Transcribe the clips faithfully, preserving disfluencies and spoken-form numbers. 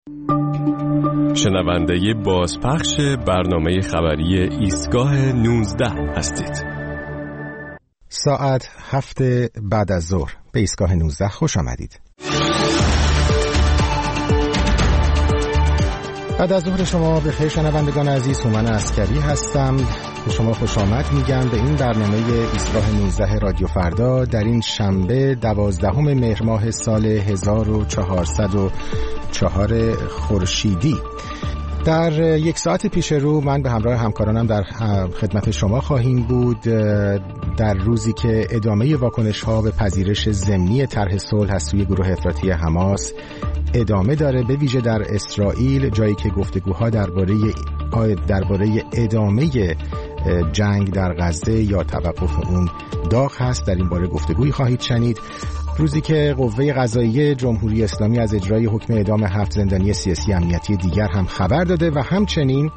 شنونده بازپخش برنامه خبری ایستگاه نوزده هستید. ساعت هفت بعد از ظهر به ایستگاه نوزده خوش آمدید. بعد از ظهر شما بخیر شنوندگان عزیز، هومن عسکری هستم. به شما خوش آمد میگم به این برنامه ایستگاه نوزده رادیو فردا در این شنبه دوازدهم مهر ماه سال هزار و چهارصد و چهار خورشیدی. در یک ساعت پیش رو من به همراه همکارانم در خدمت شما خواهیم بود در روزی که ادامه واکنش ها به پذیرش ضمنی طرح صلح از سوی گروه افراطی حماس ادامه داره، به ویژه در اسرائیل، جایی که گفتگوها درباره درباره ادامه جنگ در غزه یا توقف اون داغ هست. در این باره گفتگویی خواهید شنید. روزی که قوه قضاییه جمهوری اسلامی از اجرای حکم اعدام هفت زندانی سیاسی امنیتی دیگر هم خبر داده و همچنین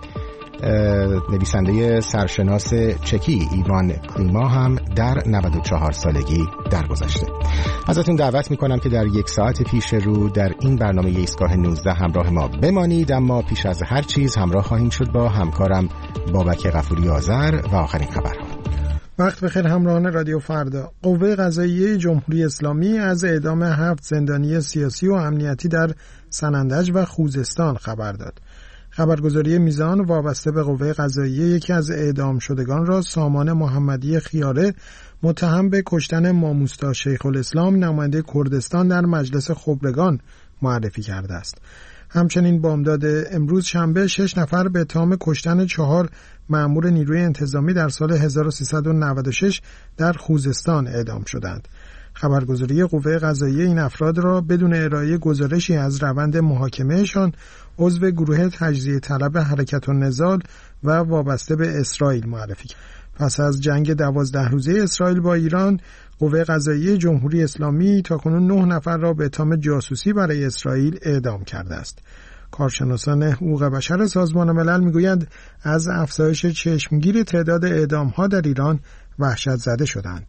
نویسنده سرشناس چکی ایوان کلیما هم در نود و چهار سالگی درگذشته. ازتون دعوت میکنم که در یک ساعت پیش رو در این برنامه ایستگاه نوزده همراه ما بمانید، اما پیش از هر چیز همراه خواهیم شد با همکارم بابک غفوری آذر و آخرین خبرها. وقت بخیر همراهان رادیو فردا. قوه قضاییه جمهوری اسلامی از اعدام هفت زندانی سیاسی و امنیتی در سنندج و خوزستان خبر داد. خبرگزاری میزان وابسته به قوه قضاییه یکی از اعدام شدگان را سامان محمدی خیاره متهم به کشتن ماموستا شیخ الاسلام نماینده کردستان در مجلس خبرگان معرفی کرده است. همچنین بامداد امروز شنبه شش نفر به اتهام کشتن چهار مأمور نیروی انتظامی در سال هزار و سیصد و نود و شش در خوزستان اعدام شدند. خبرگزاری قوه قضاییه این افراد را بدون ارائه گزارشی از روند محاکمهشان عضو گروه تجزیه طلب حرکت النضال و وابسته به اسرائیل معرفی کرد. پس از جنگ دوازده روزه اسرائیل با ایران، قوه قضاییه جمهوری اسلامی تاکنون نه نفر را به اتهام جاسوسی برای اسرائیل اعدام کرده است. کارشناسان حقوق بشر سازمان ملل میگویند از افزایش چشمگیر تعداد اعدام‌ها در ایران وحشت زده شدند.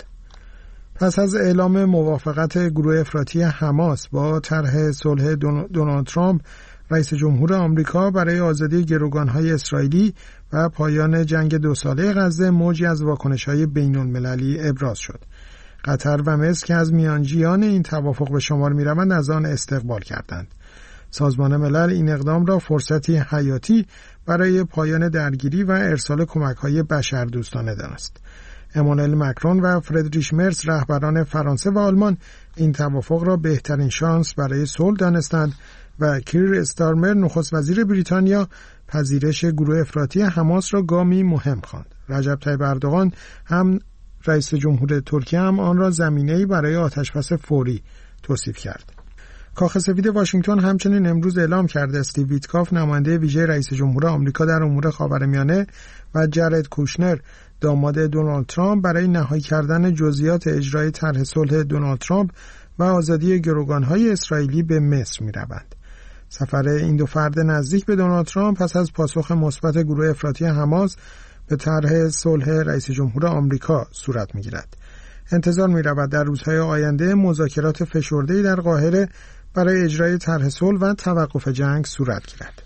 پس از اعلام موافقت گروه افراطی حماس با طرح صلح دونالد ترامپ، رئیس جمهور آمریکا برای آزادی گروگان‌های اسرائیلی و پایان جنگ دو ساله غزه موجی از واکنش‌های بین‌المللی ابراز شد. قطر و مصر که از میانجیان این توافق به شمار می‌روند از آن استقبال کردند. سازمان ملل این اقدام را فرصتی حیاتی برای پایان درگیری و ارسال کمک‌های بشردوستانه دانست. امانوئل مکرون و فردریش مرز رهبران فرانسه و آلمان این توافق را بهترین شانس برای صلح دانستند و کیر استارمر نخست وزیر بریتانیا پذیرش گروه افراطی حماس را گامی مهم خواند. رجب طیب اردوغان هم رئیس جمهور ترکیه هم آن را زمینه‌ای برای آتشبس فوری توصیف کرد. کاخ سفید واشنگتن همچنین امروز اعلام کرده استیو ویتکاف نماینده ویژه رئیس جمهور آمریکا در امور خاورمیانه و جرد کوشنر داماد دونالد ترامپ برای نهایی کردن جزئیات اجرای طرح صلح دونالد ترامپ و آزادی گروگان‌های اسرائیلی به مصر می‌روند. سفر این دو فرد نزدیک به دونالد ترامپ پس از پاسخ مثبت گروه افراطی حماس به طرح صلح رئیس جمهور آمریکا صورت می‌گیرد. انتظار می‌رود در روزهای آینده مذاکرات فشرده‌ای در قاهره برای اجرای طرح صلح و توقف جنگ صورت گیرد.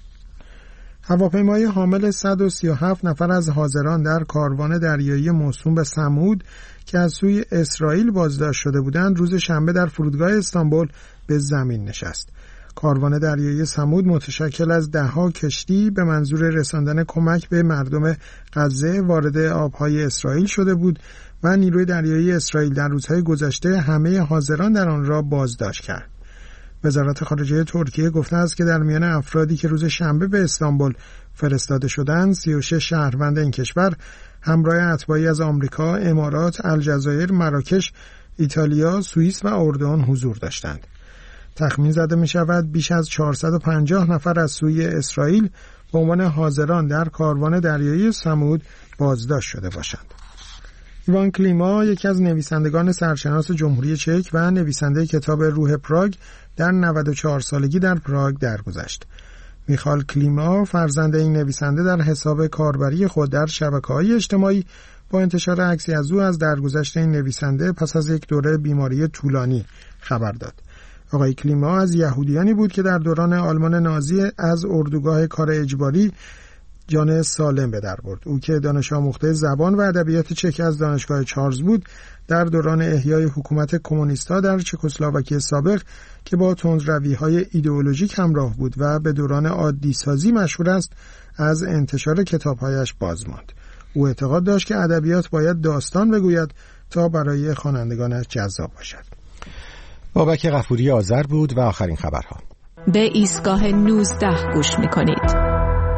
هواپیمای حامل صد و سی و هفت نفر از حاضران در کاروان دریایی موسوم به ثمود که از سوی اسرائیل بازداشت شده بودند روز شنبه در فرودگاه استانبول به زمین نشست. کاروان دریایی ثمود متشکل از ده‌ها کشتی به منظور رساندن کمک به مردم غزه وارد آبهای اسرائیل شده بود و نیروی دریایی اسرائیل در روزهای گذشته همه حاضران در آن را بازداشت کرد. وزارت خارجه ترکیه گفته است که در میان افرادی که روز شنبه به استانبول فرستاده شدند، سی و شش شهروند این کشور همراه اتباعی از آمریکا، امارات، الجزایر، مراکش، ایتالیا، سوئیس و اردن حضور داشتند. تخمین زده می شود بیش از چهارصد و پنجاه نفر از سوی اسرائیل به عنوان حاضران در کاروان دریایی ثمود بازداشت شده باشند. ایوان کلیما یکی از نویسندگان سرشناس جمهوری چک و نویسنده کتاب روح پراگ در نود و چهار سالگی در پراگ درگذشت. میخائیل کلیما فرزند این نویسنده در حساب کاربری خود در شبکه‌های اجتماعی با انتشار عکسی از او از درگذشت این نویسنده پس از یک دوره بیماری طولانی خبر داد. آقای کلیما از یهودیانی بود که در دوران آلمان نازی از اردوگاه کار اجباری جان سالم به در برد. او که دانش آموخته زبان و ادبیات چک از دانشگاه چارلز بود، در دوران احیای حکومت کمونیست‌ها در چکسلواکی سابق که با تندروی‌های ایدئولوژیک همراه بود و به دوران عادی سازی مشهور است، از انتشار کتاب‌هایش باز ماند. او اعتقاد داشت که ادبیات باید داستان بگوید تا برای خوانندگانش جذاب باشد. بابک غفوری آذر بود و آخرین خبرها. به ایستگاه نوزده گوش می‌کنید.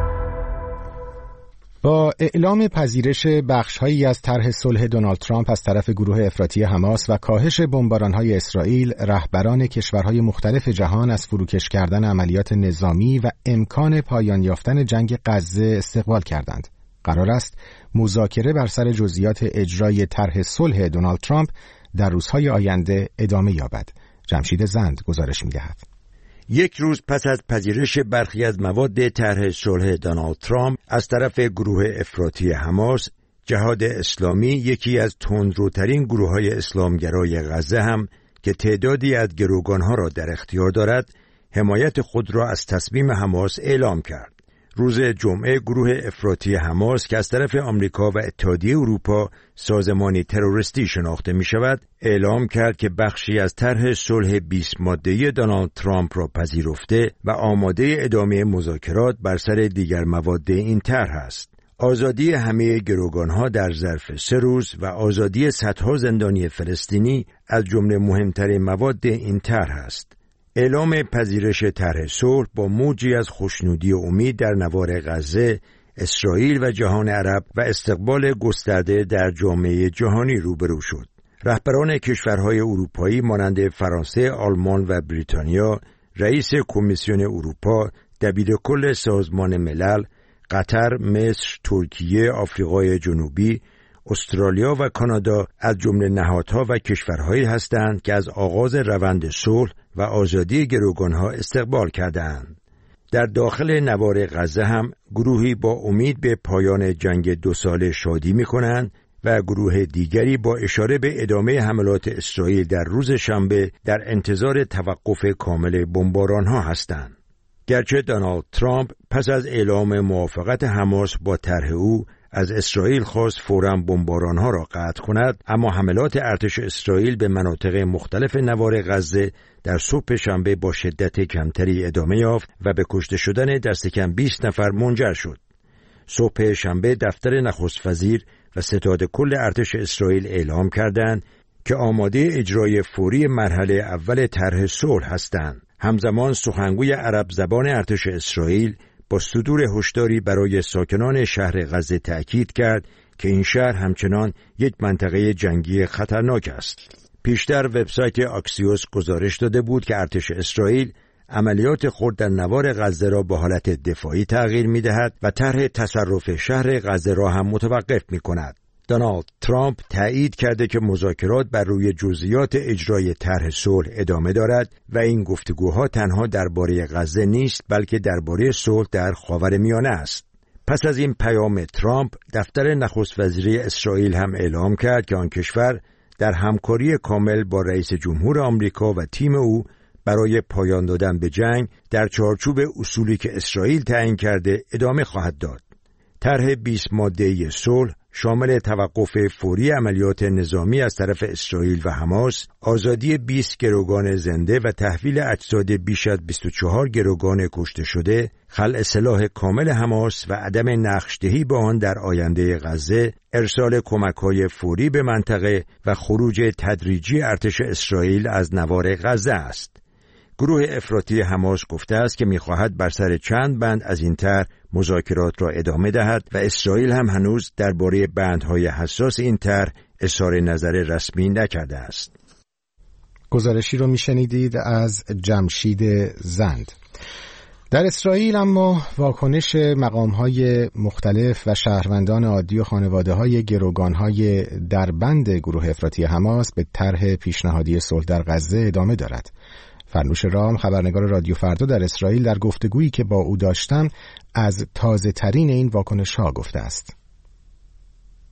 با اعلام پذیرش بخش‌هایی از طرح صلح دونالد ترامپ از طرف گروه افراطی حماس و کاهش بمباران‌های اسرائیل، رهبران کشورهای مختلف جهان از فروکش کردن عملیات نظامی و امکان پایان یافتن جنگ غزه استقبال کردند. قرار است مذاکره بر سر جزئیات اجرای طرح صلح دونالد ترامپ در روزهای آینده ادامه یابد. جمشید زند گزارش می‌دهد. یک روز پس از پذیرش برخی از مواد طرح صلح دونالد ترامپ از طرف گروه افراطی حماس، جهاد اسلامی، یکی از تندروترین گروه‌های اسلامگرای غزه هم که تعدادی از گروگان‌ها را در اختیار دارد، حمایت خود را از تصمیم حماس اعلام کرد. روز جمعه گروه افراطی حماس که از طرف آمریکا و اتحادیه اروپا سازمانی تروریستی شناخته می شود، اعلام کرد که بخشی از طرح صلح بیست ماده‌ای دونالد ترامپ را پذیرفته و آماده ادامه مذاکرات بر سر دیگر مواد این طرح است. آزادی همه گروگان‌ها در ظرف سه روز و آزادی صدها زندانی فلسطینی از جمله مهمترین مواد این طرح است. اعلام پذیرش طرح صلح با موجی از خوشنودی و امید در نوار غزه، اسرائیل و جهان عرب و استقبال گسترده در جامعه جهانی روبرو شد. رهبران کشورهای اروپایی مانند فرانسه، آلمان و بریتانیا، رئیس کمیسیون اروپا، دبیرکل سازمان ملل، قطر، مصر، ترکیه، آفریقای جنوبی، استرالیا و کانادا از جمله نهادها و کشورهایی هستند که از آغاز روند صلح و آزادی گروگانها استقبال کردند. در داخل نوار غزه هم گروهی با امید به پایان جنگ دو ساله شادی می کنند و گروه دیگری با اشاره به ادامه حملات اسرائیل در روز شنبه در انتظار توقف کامل بمبارانها هستند. گرچه دونالد ترامپ پس از اعلام موافقت حماس با طرح او از اسرائیل خواست فوراً بمبارانها را قطع کند، اما حملات ارتش اسرائیل به مناطق مختلف نوار غزه در صبح شنبه با شدت کمتری ادامه یافت و به کشته شدن دست کم بیست نفر منجر شد. صبح شنبه دفتر نخست وزیر و ستاد کل ارتش اسرائیل اعلام کردند که آماده اجرای فوری مرحله اول طرح صلح هستند. همزمان سخنگوی عرب زبان ارتش اسرائیل با صدور هشداری برای ساکنان شهر غزه تأکید کرد که این شهر همچنان یک منطقه جنگی خطرناک است. پیشتر وبسایت آکسیوس گزارش داده بود که ارتش اسرائیل عملیات خود در نوار غزه را به حالت دفاعی تغییر می‌دهد و طرح تصرف شهر غزه را هم متوقف می‌کند. دونالد ترامپ تایید کرده که مذاکرات بر روی جزئیات اجرای طرح صلح ادامه دارد و این گفتگوها تنها درباره غزه نیست بلکه درباره صلح در خاورمیانه است. پس از این پیام ترامپ، دفتر نخست وزیری اسرائیل هم اعلام کرد که آن کشور در همکاری کامل با رئیس جمهور آمریکا و تیم او برای پایان دادن به جنگ در چارچوب اصولی که اسرائیل تعیین کرده ادامه خواهد داد. طرح بیست ماده‌ای صلح شامل توقف فوری عملیات نظامی از طرف اسرائیل و حماس، آزادی بیست گروگان زنده و تحویل اجساد بیش از بیست و چهار گروگان کشته شده، خلع سلاح کامل حماس و عدم نقش‌دهی به آن در آینده غزه، ارسال کمک‌های فوری به منطقه و خروج تدریجی ارتش اسرائیل از نوار غزه است. گروه افراطی حماس گفته است که می‌خواهد بر سر چند بند از این طرح مذاکرات را ادامه دهد و اسرائیل هم هنوز درباره بندهای حساس این طرح اظهار نظر رسمی نکرده است. گزارشی رو میشنیدید از جمشید زند. در اسرائیل اما واکنش مقام‌های مختلف و شهروندان عادی و خانواده‌های گروگان‌های دربند گروه افراطی حماس به طرح پیشنهادی صلح در غزه ادامه دارد. فرنوش رام، خبرنگار رادیو فردا در اسرائیل، در گفتگویی که با او داشتم از تازه ترین این واکنش ها گفته است.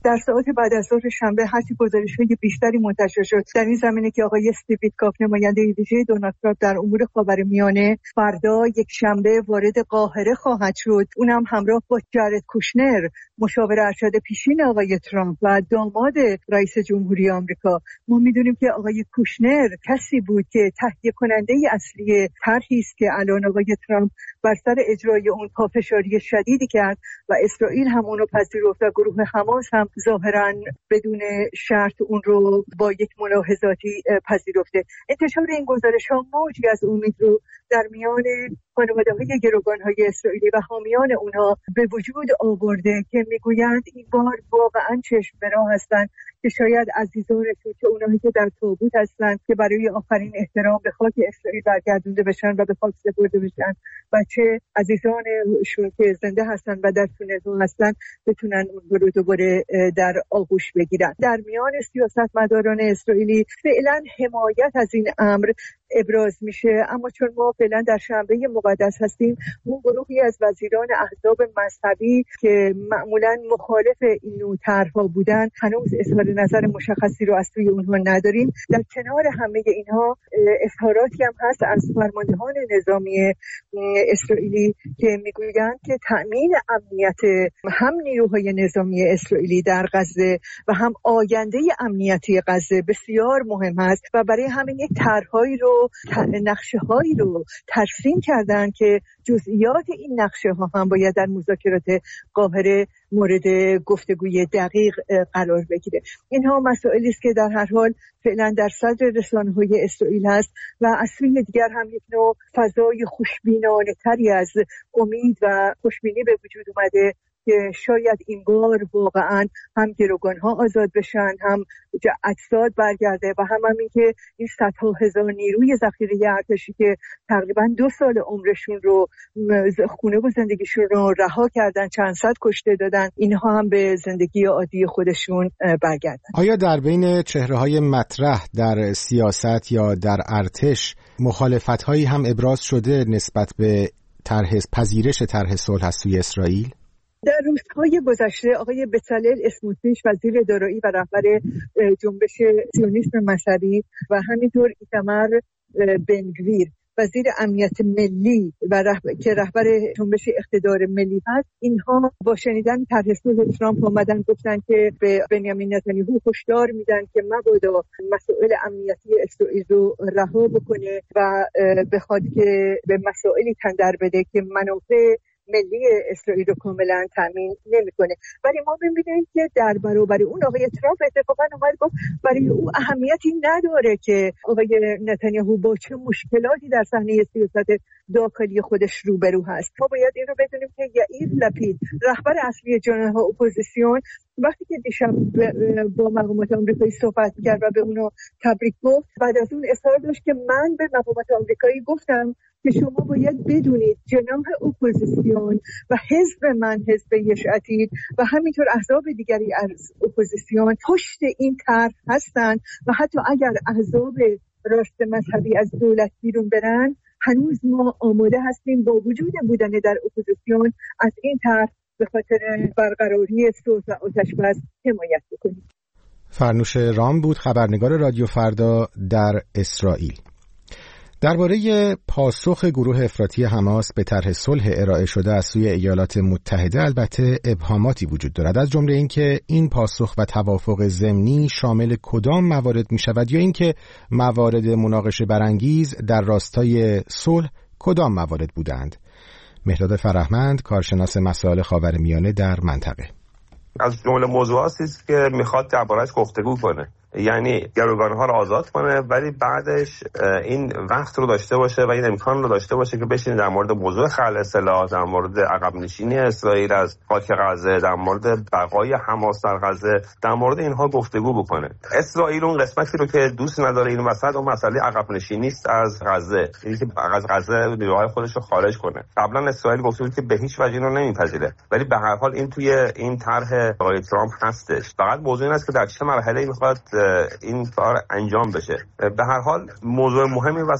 در ساعات بعد از ظهر شنبه هرچی گزارش‌های بیشتری منتشر شد در این زمینه که آقای استیو ویتکاف نماینده ویژه دونالد ترامپ در امور خاورمیانه فردا یک شنبه وارد قاهره خواهد شد، اونم همراه با جارد کوشنر مشاور ارشد پیشین آقای ترامپ و داماد رئیس جمهوری آمریکا. ما میدونیم که آقای کوشنر کسی بود که تهیه کننده اصلی طرحی است که الان آقای ترامپ بر سر اجرای اون پافشاری شدیدی کرد و اسرائیل هم اون رو پذیرفت و گروه حماس هم ظاهراً بدون شرط اون رو با یک ملاحظاتی پذیرفته. انتشار این گزارش‌ها موجی از امید رو در میان خانواده‌های گروگان‌های اسرائیلی و حامیان اونها به وجود آورده که میگویند این بار واقعاً چشم به راه هستند که شاید عزیزانشون که اونایی که در تابوت هستند که برای آخرین احترام به خاک اسرائیل برگردونده بشن و به خاک سپرده بشن و چه عزیزانشون که زنده هستن و در تونل‌ها هستن بتونن اون رو دوباره در آغوش بگیرن. در میان سیاستمداران اسرائیلی فعلا حمایت از این امر ابراز میشه، اما چون ما فعلا در شنبه مقدس هستیم، اون گروهی از وزیران احزاب مذهبی که معمولا مخالف این نوع طرح‌ها بودن هنوز اظهار نظر مشخصی رو از سوی اونها نداریم. در کنار همه اینها اظهاراتی هم هست از فرماندهان نظامی اسرائیلی که میگویند که تأمین امنیت هم نیروهای نظامی اسرائیلی در غزه و هم آینده امنیتی غزه بسیار مهم است و برای همین یک طرح‌هایی رو نقشه‌هایی رو ترسیم کردن که جزئیات این نقشه‌ها هم باید در مذاکرات قاهره مورد گفتگوی دقیق قرار بگیره. اینها مسائلی است که در هر حال فعلا در صدر رسانه‌های اسرائیل هست و از سوی دیگر هم یک نوع فضای خوشبینانه‌تری از امید و خوشبینی به وجود اومده که شاید این بار واقعا هم گروگان‌ها آزاد بشن، هم اجساد برگرده و هم همین که این صدها هزار نیروی ذخیره ارتشی که تقریبا دو سال عمرشون رو خونه و زندگیشون رو رها کردن، چند صد کشته دادن، اینها هم به زندگی عادی خودشون برگردن. آیا در بین چهره‌های مطرح در سیاست یا در ارتش مخالفت‌هایی هم ابراز شده نسبت به طرح پذیرش طرح صلح از سوی اسرائیل؟ در روزهای گذشته آقای بצלאل اسموتریچ وزیر دارایی و رهبر جنبش سیونیسم مذهبی و همینطور ایتمر بنگویر وزیر امنیت ملی و رهبر که رهبر جنبش اقتدار ملی هست، اینها با شنیدن طرح صلح ترامپ اومدن گفتن که به بنیامین نتانیاهو هشدار میدن که مبادا مسائل امنیتی اسرائیل رو رها بکنه و بخواد که به مسائلی تن در بده که منافع ملی اسرائیل رو کاملا تامین نمیکنه. ولی ما می‌بینیم که در برابر اون آقای ترامپ اتفاقا اومد گفت برای او اهمیتی نداره که آقای نتانیاهو با چه مشکلاتی در صحنه سیاست داخلی خودش روبرو هست. ما باید این رو بدونیم که یائیر لپید رهبر اصلی جناح اپوزیسیون وقتی که دیشب با مقامات آمریکایی صحبت کرد و به اونو تبریک گفت، بعد از اون اصرار داشت که من به مقامات آمریکایی گفتم که شما باید بدونید جناح اپوزیسیون و حزب من حزب یش عتید و همینطور احزاب دیگری از اپوزیسیون پشت این طرح هستند و حتی اگر احزاب راست مذهبی از دولت بیرون برن هنوز ما آماده هستیم با وجود بودن در اپوزیسیون از این طرح به خاطر برقراری صلح و آتش‌بس حمایت بکنیم. فرنوش رام بود، خبرنگار رادیو فردا در اسرائیل. درباره پاسخ گروه افراطی حماس به طرح صلح ارائه شده از سوی ایالات متحده البته ابهاماتی وجود دارد، از جمله اینکه این پاسخ و توافق ضمنی شامل کدام موارد می شود یا اینکه موارد مناقشه برانگیز در راستای صلح کدام موارد بودند. مهرداد فرهمند، کارشناس مسائل خاورمیانه در منطقه. از جمله موضوعاتی است که میخواد درباره‌اش گفتگو کنه، یعنی گروگان‌ها رو آزاد کنه ولی بعدش این وقت رو داشته باشه و این امکان رو داشته باشه که بشینه در مورد موضوع خلع سلاح، در مورد عقب نشینی اسرائیل از خاک غزه، در مورد بقای حماس در غزه، در مورد اینها گفتگو بکنه. اسرائیل اون قسمتی رو که دوست نداره این وسط اون مسئله عقب نشینی است از غزه، اینکه از غزه نیروهای خودش رو خارج کنه. قبلا اسرائیل گفته بود که به هیچ وجه اینو نمیپذیره، ولی به هر حال این توی این طرح آقای ترامپ هستش. فقط موضوع این است که در چه مرحله‌ای میخواد این کار انجام بشه. به هر حال موضوع مهمی وسط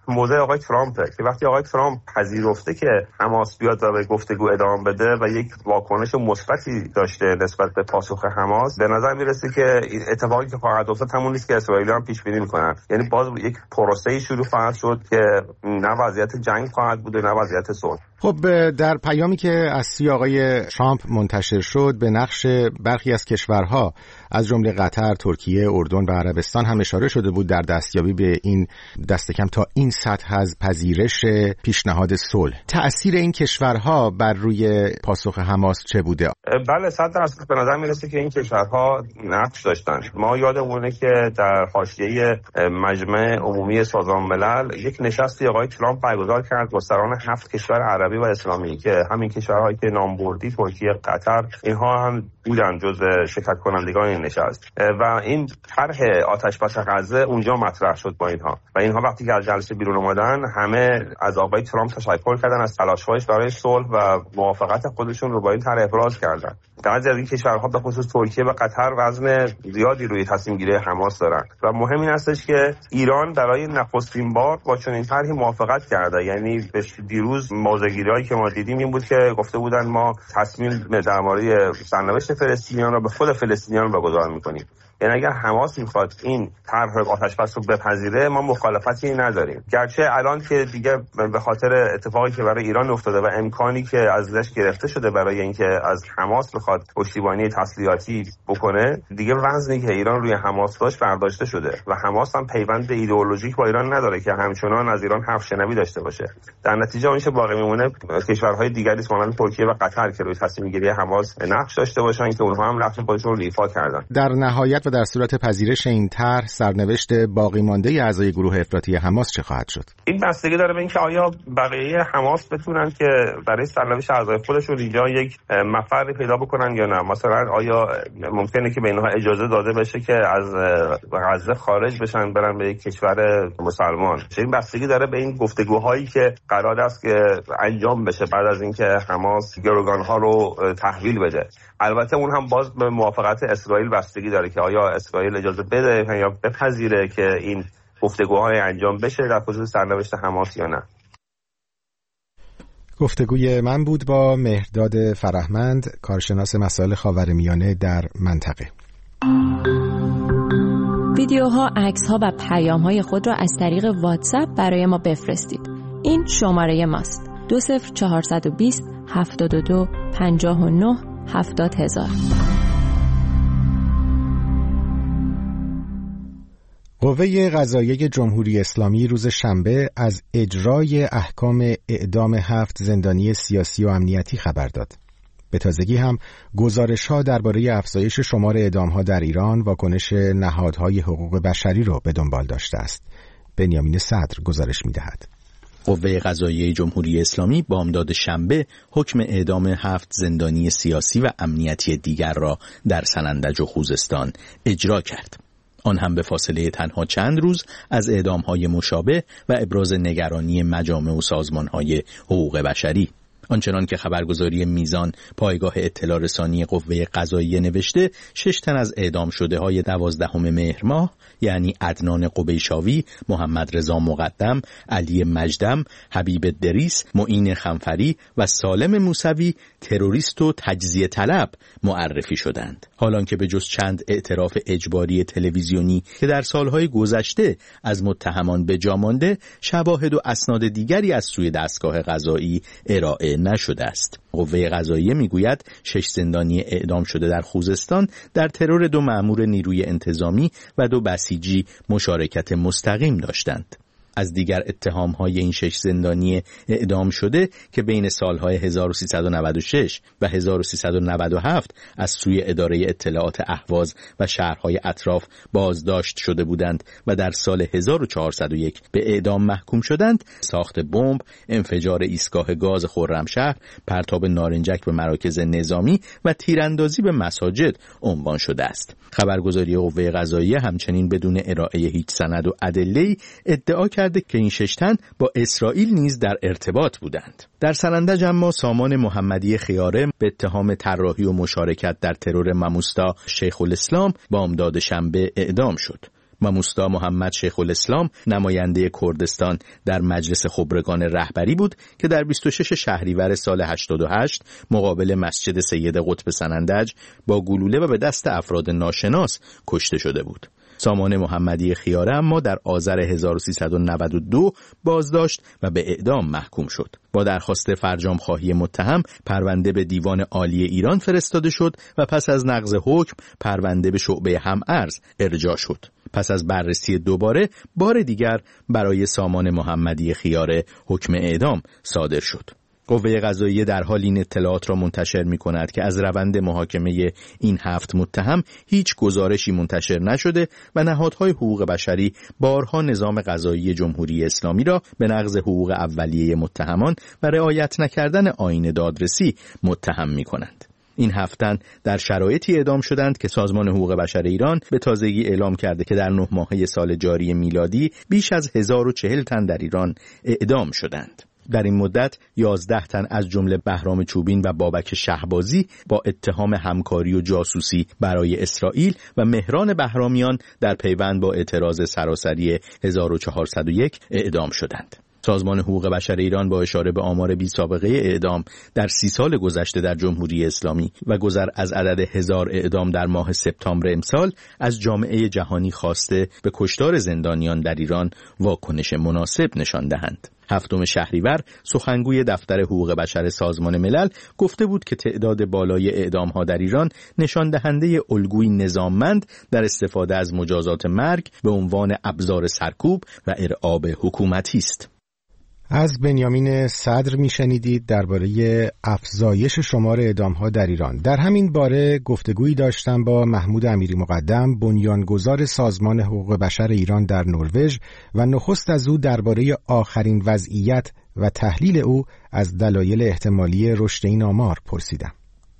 موضع آقای ترامپه که وقتی آقای ترامپ پذیرفته که حماس بیاد و به گفتگو ادامه بده و یک واکنش مثبتی داشته نسبت به پاسخ حماس، به نظر میرسه که اتفاقی که خواهد افتاد همون نیست که اسرائیلی‌ها پیش بینی میکنن. یعنی باز یک پروسه‌ای شروع خواهد شد که نه وضعیت جنگ خواهد بود و نه وضعیت صلح. خب در پیامی که از سوی آقای ترامپ منتشر شد به نقش برخی از کشورها از جمله قطر، ترکیه، اردن و عربستان هم اشاره شده بود در دستیابی به این دست کم تا این سطح از پذیرش پیشنهاد صلح. تأثیر این کشورها بر روی پاسخ حماس چه بوده؟ بله صد درصد به نظر میرسه که این کشورها نقش داشتن. ما یادمونه که در حاشیه مجمع عمومی سازمان ملل یک نشستی آقای ترامپ برگزار کرد با سران هفت کشور عربی و اسلامی که همین کشورهایی که نام بردی، ترکیه، قطر، اینها هم بودن جزو شرکت کنندگان این نشست و این طرح آتش بس غزه اونجا مطرح شد با اینها و اینها وقتی که از جلسه بیرون اومدن همه از آقای ترامپ تشکر کردن از تلاش‌هایش برای صلح و موافقت خودشون رو با این طرح ابراز کردن. بعضی از این کشورها به خصوص ترکیه و قطر وزن زیادی روی تصمیم گیری حماس دارن و مهم این هستش که ایران برای نخستین بار با چنین طرحی موافقت کرده. یعنی دیروز موضع‌گیری‌هایی که ما دیدیم این بود که گفته بودن ما تصمیم در مورد سرنوشت فلسطینیان رو به خود فلسطینیان واگذار می‌کنیم. یعنی اگر حماس میخواد این طرح آتش‌بس رو بپذیره ما مخالفتی نداریم، گرچه الان که دیگه به خاطر اتفاقی که برای ایران افتاده و امکانی که ازش گرفته شده برای اینکه از حماس بخواد پشتیبانی تسلیحاتی بکنه، دیگه وزنی که ایران روی حماس داشت برداشته شده و حماس هم پیوند ایدئولوژیک با ایران نداره که همچنان از ایران حرف شنوی داشته باشه. در نتیجه اونش باقی میمونه کشورهای دیگری مانند ترکیه و قطر که روی تصمیم گیری حماس نقش داشته باشن که اونها هم نقش خودشون رو ایفا کردن. در نهایت و در صورت پذیرش این طرح سرنوشت باقی مانده اعضای گروه افراطی حماس چه خواهد شد؟ این بستگی داره به اینکه آیا بقیه حماس بتونن که برای سرنوشت اعضای خودشون اینجا یک مفری پیدا بکنن یا نه. مثلا آیا ممکنه که به اینها اجازه داده بشه که از غزه خارج بشن برن به یک کشور مسلمان؟ این بستگی داره به این گفتگوهایی که قرار است که انجام بشه بعد از اینکه حماس گروگان‌ها رو تحویل بده. البته اون هم باز به موافقت اسرائیل بستگی داره که آیا اسرائیل اجازه بده یا بپذیره که این گفتگوهای انجام بشه در خصوص سرنوشت حماس یا نه. گفتگوی من بود با مهرداد فرهمند، کارشناس مسائل خاورمیانه در منطقه. ویدیوها، عکس‌ها و پیام‌های خود را از طریق واتساپ برای ما بفرستید. این شماره ماست: دو صفر چهارصد و بیست هفتاد و دو پنجاه و نه هفتاد هزار. قوه قضاییه جمهوری اسلامی روز شنبه از اجرای احکام اعدام هفت زندانی سیاسی و امنیتی خبر داد. به تازگی هم گزارش‌ها درباره افزایش شمار اعدام‌ها در ایران واکنش نهادهای حقوق بشری را به دنبال داشته است. بنیامین صدر گزارش می‌دهد. قوه قضاییه جمهوری اسلامی بامداد شنبه حکم اعدام هفت زندانی سیاسی و امنیتی دیگر را در سنندج و خوزستان اجرا کرد. آن هم به فاصله تنها چند روز از اعدام‌های مشابه و ابراز نگرانی مجامع و سازمان‌های حقوق بشری. آنچنان که خبرگزاری میزان پایگاه اطلاع رسانی قوه قضاییه نوشته، شش تن از اعدام شده های دوازدهم مهر ماه یعنی عدنان قبیشاوی، محمد رضا مقدم، علی مجدم، حبیب دریس، معین خنفری و سالم موسوی تروریست و تجزیه طلب معرفی شدند. حالان که به جز چند اعتراف اجباری تلویزیونی که در سالهای گذشته از متهمان به جا مانده، شواهد و اسناد دیگری از سوی دستگاه قضایی ارائه نشده است. قوه قضاییه میگوید شش زندانی اعدام شده در خوزستان در ترور دو مأمور نیروی انتظامی و دو بسیجی مشارکت مستقیم داشتند. از دیگر اتهام‌های این شش زندانی اعدام شده که بین سالهای هزار و سیصد و نود و شش و هزار و سیصد و نود و هفت از سوی اداره اطلاعات اهواز و شهرهای اطراف بازداشت شده بودند و در سال هزار و چهارصد و یک به اعدام محکوم شدند، ساخت بمب، انفجار ایستگاه گاز خرمشهر، پرتاب نارنجک به مراکز نظامی و تیراندازی به مساجد عنوان شده است. خبرگزاری قوه قضاییه همچنین بدون ارائه هیچ سند و ادله‌ای ادعا کرد که این شش تن با اسرائیل نیز در ارتباط بودند. در سنندج اما سامان محمدی خیاره به اتهام طراحی و مشارکت در ترور ماموستا شیخ الاسلام بامداد شنبه اعدام شد. و مستا محمد شیخ الاسلام نماینده کردستان در مجلس خبرگان رهبری بود که در بیست و شش شهریور سال هشتاد و هشت مقابل مسجد سید قطب سنندج با گلوله و به دست افراد ناشناس کشته شده بود. سامان محمدی خیاره اما در آذر هزار و سیصد و نود و دو بازداشت و به اعدام محکوم شد. با درخواست فرجام خواهی متهم پرونده به دیوان عالی ایران فرستاده شد و پس از نقض حکم پرونده به شعبه هم‌ارز ارجاع شد. پس از بررسی دوباره بار دیگر برای سامان محمدی خیاره حکم اعدام صادر شد. قوه قضاییه در حال این اطلاعات را منتشر می کند که از روند محاکمه این هفت متهم هیچ گزارشی منتشر نشده و نهادهای حقوق بشری بارها نظام قضایی جمهوری اسلامی را به نقض حقوق اولیه متهمان و رعایت نکردن آیین دادرسی متهم می کنند. این هفت تن در شرایطی اعدام شدند که سازمان حقوق بشر ایران به تازگی اعلام کرده که در نه ماهه سال جاری میلادی بیش از هزار و چهل تن در ایران اعدام شدند. در این مدت یازده تن از جمله بهرام چوبین و بابک شهبازی با اتهام همکاری و جاسوسی برای اسرائیل و مهران بهرامیان در پیوند با اعتراض سراسری هزار و چهارصد و یک اعدام شدند. سازمان حقوق بشر ایران با اشاره به آمار بی سابقه اعدام در سی سال گذشته در جمهوری اسلامی و گذر از عدد هزار اعدام در ماه سپتامبر امسال از جامعه جهانی خواسته به کشتار زندانیان در ایران واکنش مناسب نشان دهند. هفتم شهریور سخنگوی دفتر حقوق بشر سازمان ملل گفته بود که تعداد بالای اعدام‌ها در ایران نشان دهنده الگوی نظاممند در استفاده از مجازات مرگ به عنوان ابزار سرکوب و ارعاب حکومتی است. از بنیامین صدر میشنیدید درباره افزایش شمار اعدام‌ها در ایران. در همین باره گفتگویی داشتم با محمود امیری مقدم، بنیانگذار سازمان حقوق بشر ایران در نروژ و نخست از او درباره آخرین وضعیت و تحلیل او از دلایل احتمالی رشد این آمار پرسیدم.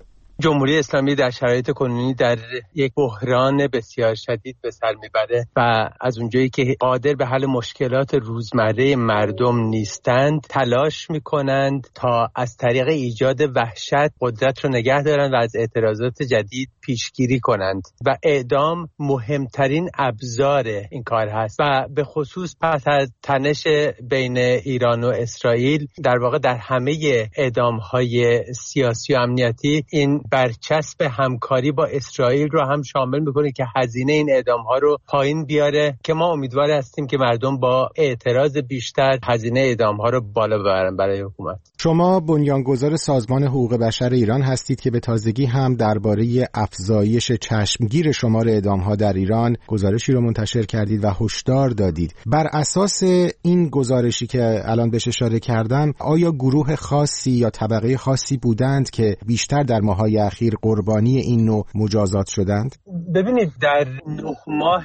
جمهوری اسلامی در شرایط کنونی در یک بحران بسیار شدید به سر میبره و از اونجایی که قادر به حل مشکلات روزمره مردم نیستند تلاش میکنند تا از طریق ایجاد وحشت قدرت رو نگه دارند و از اعتراضات جدید پیشگیری کنند و اعدام مهمترین ابزار این کار هست و به خصوص پس از تنش بین ایران و اسرائیل در واقع در همه اعدام‌های سیاسی و امنیتی این برچسب همکاری با اسرائیل رو هم شامل میکنه که هزینه این اعدام‌ها رو پایین بیاره که ما امیدوار هستیم که مردم با اعتراض بیشتر هزینه اعدام‌ها رو بالا ببرن برای حکومت. شما بنیانگذار سازمان حقوق بشر ایران هستید که به تازگی هم درباره افزایش چشمگیر شمار اعدام‌ها در ایران گزارشی رو منتشر کردید و هشدار دادید. بر اساس این گزارشی که الان بهش اشاره کردم، آیا گروه خاصی یا طبقه خاصی بودند که بیشتر در ماه‌های اخیر قربانی این نوع مجازات شدند؟ ببینید در نه ماه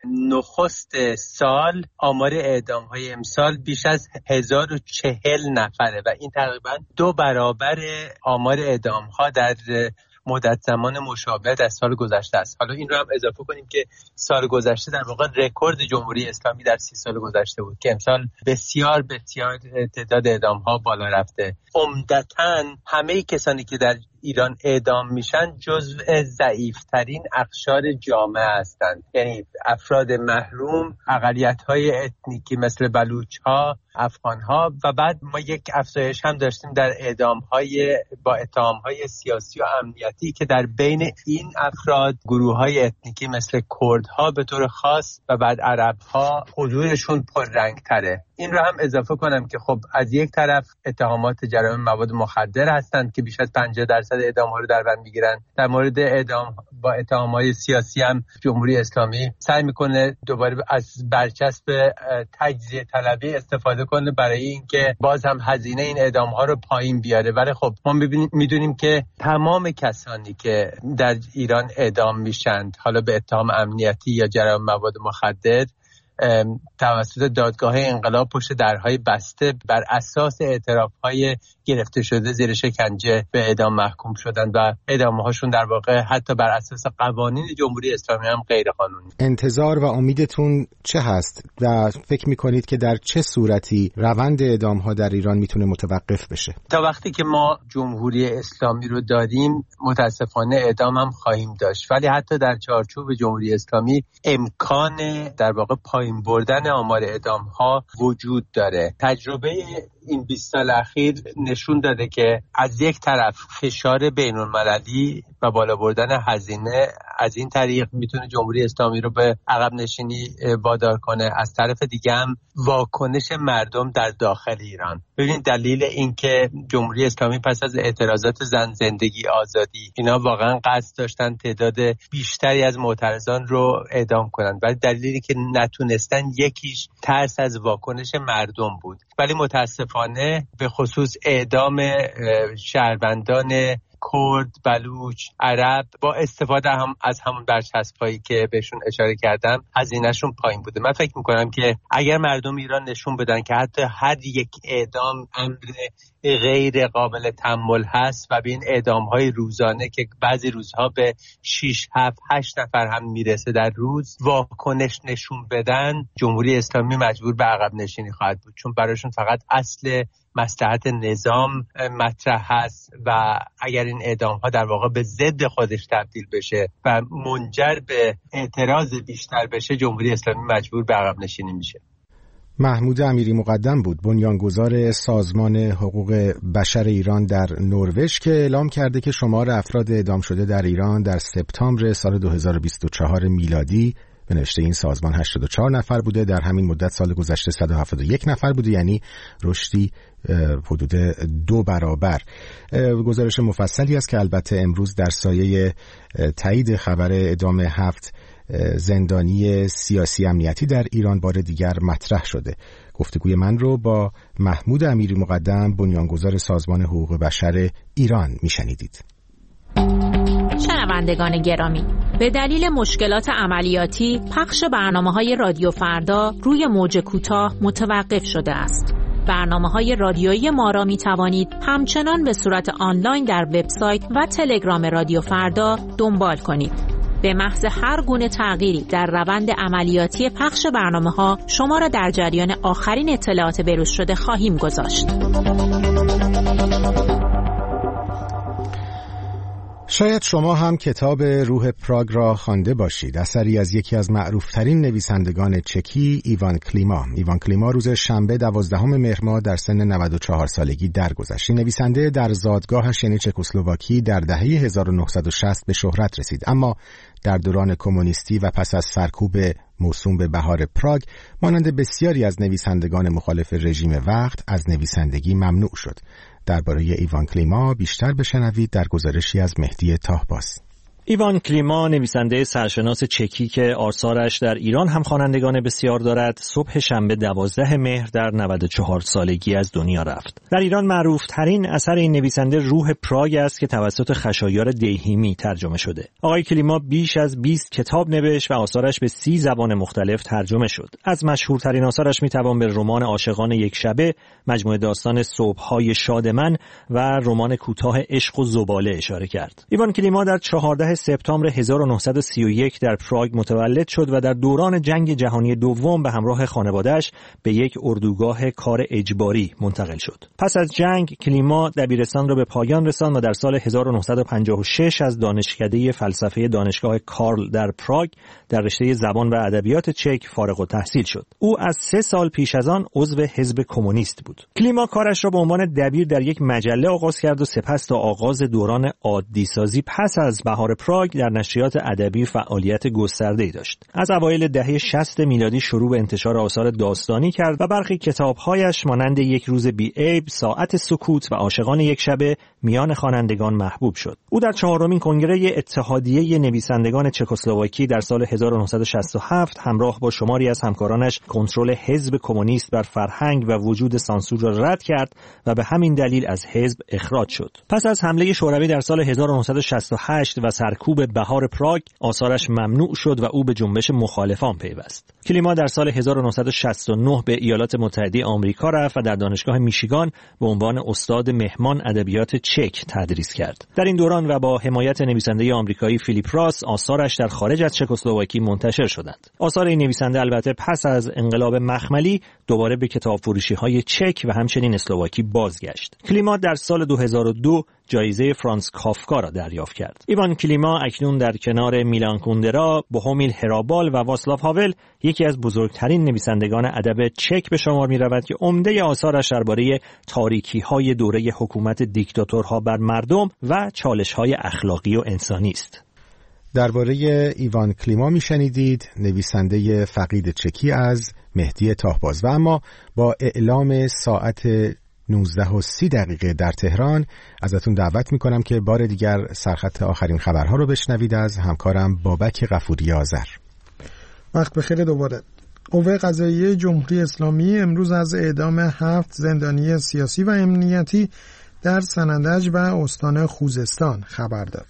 نخست سال آمار اعدام‌های امسال بیش از هزار و چهل نفره و این تقریبا دو برابر آمار اعدام‌ها در مدت زمان مشابه در سال گذشته است. حالا این رو هم اضافه کنیم که سال گذشته در واقع رکورد جمهوری اسلامی در سی سال گذشته بود که امسال بسیار بسیار تعداد اعدام‌ها بالا رفته. عمدتاً همه کسانی که در ایران اعدام میشن جزو ضعیفترین اقشار جامعه هستند، یعنی افراد محروم، اقلیت‌های اتنیکی مثل بلوچ‌ها، افغان‌ها و بعد ما یک افزایش هم داشتیم در اعدام‌های با اتهام‌های سیاسی و امنیتی که در بین این افراد گروه‌های اتنیکی مثل کردها به طور خاص و بعد عرب‌ها حضورشون پررنگ‌تره. این رو هم اضافه کنم که خب از یک طرف اتهامات جرایم مواد مخدر هستند که بیش از پنجاه درصد اعدام‌ها رو در بر می‌گیرن. در مورد اعدام با اتهام‌های سیاسی هم جمهوری اسلامی سعی می‌کنه دوباره از برچسب تجزیه طلبی استفاده کنه برای اینکه باز هم هزینه این اعدام‌ها رو پایین بیاره. ولی خب ما می‌دونیم که تمام کسانی که در ایران اعدام میشن حالا به اتهام امنیتی یا جرایم مواد مخدر توسط دادگاه انقلاب پشت درهای بسته بر اساس اعتراف‌های گرفته شده زیر شکنجه به اعدام محکوم شدن و اعدام‌هاشون در واقع حتی بر اساس قوانین جمهوری اسلامی هم غیر قانونی. انتظار و امیدتون چه هست و فکر می‌کنید که در چه صورتی روند اعدام‌ها در ایران میتونه متوقف بشه؟ تا وقتی که ما جمهوری اسلامی رو داریم متاسفانه اعدام هم خواهیم داشت، ولی حتی در چارچوب جمهوری اسلامی امکان در واقع پایین بردن آمار اعدام‌ها وجود داره. تجربه این بیست سال اخیر نشون داده که از یک طرف فشار بین‌المللی و بالا بردن هزینه از این طریق میتونه جمهوری اسلامی رو به عقب نشینی وادار کنه، از طرف دیگه هم واکنش مردم در داخل ایران. ببینید دلیل این که جمهوری اسلامی پس از اعتراضات زن زندگی آزادی اینا واقعا قصد داشتن تعداد بیشتری از معترضان رو اعدام کنن، ولی دلیلی که نتونستن یکیش ترس از واکنش مردم بود، ولی متاسفانه به خصوص اعدام شهروندان کرد، بلوچ، عرب با استفاده هم از همون برچسب‌هایی که بهشون اشاره کردم هزینه‌شون پایین بوده. من فکر می‌کنم که اگر مردم ایران نشون بدن که حتی هر یک اعدام امر غیر قابل تحمل هست و به این اعدام‌های روزانه که بعضی روزها به شش هفت هشت نفر هم میرسه در روز واکنش نشون بدن، جمهوری اسلامی مجبور به عقب نشینی خواهد بود، چون براشون فقط اصل مصلحت نظام مطرح هست و اگر این اعدام‌ها در واقع به ضد خودش تبدیل بشه و منجر به اعتراض بیشتر بشه، جمهوری اسلامی مجبور به عقب نشینی میشه. محمود امیری مقدم بود، بنیانگذار سازمان حقوق بشر ایران در نروژ، که اعلام کرده که شمار افراد اعدام شده در ایران در سپتامبر سال دو هزار و بیست و چهار میلادی به نوشته این سازمان هشتاد و چهار نفر بوده. در همین مدت سال گذشته صد و هفتاد و یک نفر بوده، یعنی رشدی حدود دو برابر. گزارش مفصلی است که البته امروز در سایه تایید خبر اعدام هفت زندانی سیاسی امنیتی در ایران بار دیگر مطرح شده. گفتگوی من رو با محمود امیری مقدم، بنیانگذار سازمان حقوق بشر ایران میشنیدید. شنوندگان گرامی، به دلیل مشکلات عملیاتی پخش برنامه‌های رادیو فردا روی موج کوتاه متوقف شده است. برنامه‌های رادیویی ما را می‌توانید همچنان به صورت آنلاین در وبسایت و تلگرام رادیو فردا دنبال کنید. به محض هر گونه تغییری در روند عملیاتی پخش برنامه‌ها شما را در جریان آخرین اطلاعات بروز شده خواهیم گذاشت. شاید شما هم کتاب روح پراگ را خوانده باشید، اثری از یکی از معروفترین نویسندگان چکی، ایوان کلیما. ایوان کلیما روز شنبه دوازدهم مهر ماه در سن نود و چهار سالگی درگذشت. نویسنده در زادگاهش یعنی چکسلواکی در دهه هزار و نهصد و شصت به شهرت رسید، اما در دوران کمونیستی و پس از سرکوب موسوم به بهار پراگ مانند بسیاری از نویسندگان مخالف رژیم وقت از نویسندگی ممنوع شد. درباره ایوان کلیما بیشتر بشنوید در گزارشی از مهدی طاهباس. ایوان کلیما نویسنده سرشناس چکی که آثارش در ایران هم خوانندگان بسیار دارد، صبح شنبه دوازده مهر در نود و چهار سالگی از دنیا رفت. در ایران معروف ترین اثر این نویسنده روح پراگ است که توسط خشایار دیهیمی ترجمه شده. آقای کلیما بیش از بیست کتاب نوشت و آثارش به سی زبان مختلف ترجمه شد. از مشهورترین آثارش میتوان به رمان عاشقان یک شبه، مجموعه داستان صبح‌های شاد من و رمان کوتاه عشق و زباله اشاره کرد. ایوان کلیما در چهاردهم سپتامبر هزار و نهصد و سی و یک در پراگ متولد شد و در دوران جنگ جهانی دوم به همراه خانواده‌اش به یک اردوگاه کار اجباری منتقل شد. پس از جنگ کلیما دبیرستان را به پایان رساند و در سال هزار و نهصد و پنجاه و شش از دانشکده فلسفه دانشگاه کارل در پراگ در رشته زبان و ادبیات چک فارغ التحصیل شد. او از سه سال پیش از آن عضو حزب کمونیست بود. کلیما کارش را به عنوان دبیر در یک مجله آغاز کرد و سپس تا آغاز دوران عادی سازی پس از بهار پراگ در نشریات ادبی فعالیت گسترده‌ای داشت. از اوایل دهه شصت میلادی شروع به انتشار آثار داستانی کرد و برخی کتاب‌هایش مانند یک روز بی عیب، ساعت سکوت و عاشقان یک شبه میان خوانندگان محبوب شد. او در چهارمین کنگره اتحادیه نویسندگان چکسلواکی در سال هزار و نهصد و شصت و هفت همراه با شماری از همکارانش کنترل حزب کمونیست بر فرهنگ و وجود سانسور را رد کرد و به همین دلیل از حزب اخراج شد. پس از حمله شوروی در سال هزار و نهصد و شصت و هشت و سر سرکوب بهار پراگ آثارش ممنوع شد و او به جنبش مخالفان پیوست. کلیما در سال هزار و نهصد و شصت و نه به ایالات متحده آمریکا رفت و در دانشگاه میشیگان به عنوان استاد مهمان ادبیات چک تدریس کرد. در این دوران و با حمایت نویسنده آمریکایی فیلیپ راس آثارش در خارج از چکسلواکی منتشر شدند. آثار این نویسنده البته پس از انقلاب مخملی دوباره به کتابفروشی‌های چک و همچنین اسلواکی بازگشت. کلیما در سال دو هزار و دو جایزه فرانس کافکا را دریافت کرد. ایوان کلیما اکنون در کنار میلان کوندرا، بوهومیل هرابال و واسلاو هاول یکی از بزرگترین نویسندگان ادب چک به شمار می‌رود که عمده آثارش درباره تاریکی‌های دوره حکومت دیکتاتورها بر مردم و چالش‌های اخلاقی و انسانی است. درباره ایوان کلیما میشنیدید، نویسنده فقید چکی از مهدی تاهباز. و اما با اعلام ساعت نوزده و سی دقیقه در تهران ازتون دعوت میکنم که بار دیگر سرخط آخرین خبرها رو بشنوید از همکارم بابک غفوری آذر. وقت بخیر دوباره. قوه قضاییه جمهوری اسلامی امروز از اعدام هفت زندانی سیاسی و امنیتی در سنندج و استان خوزستان خبر داد.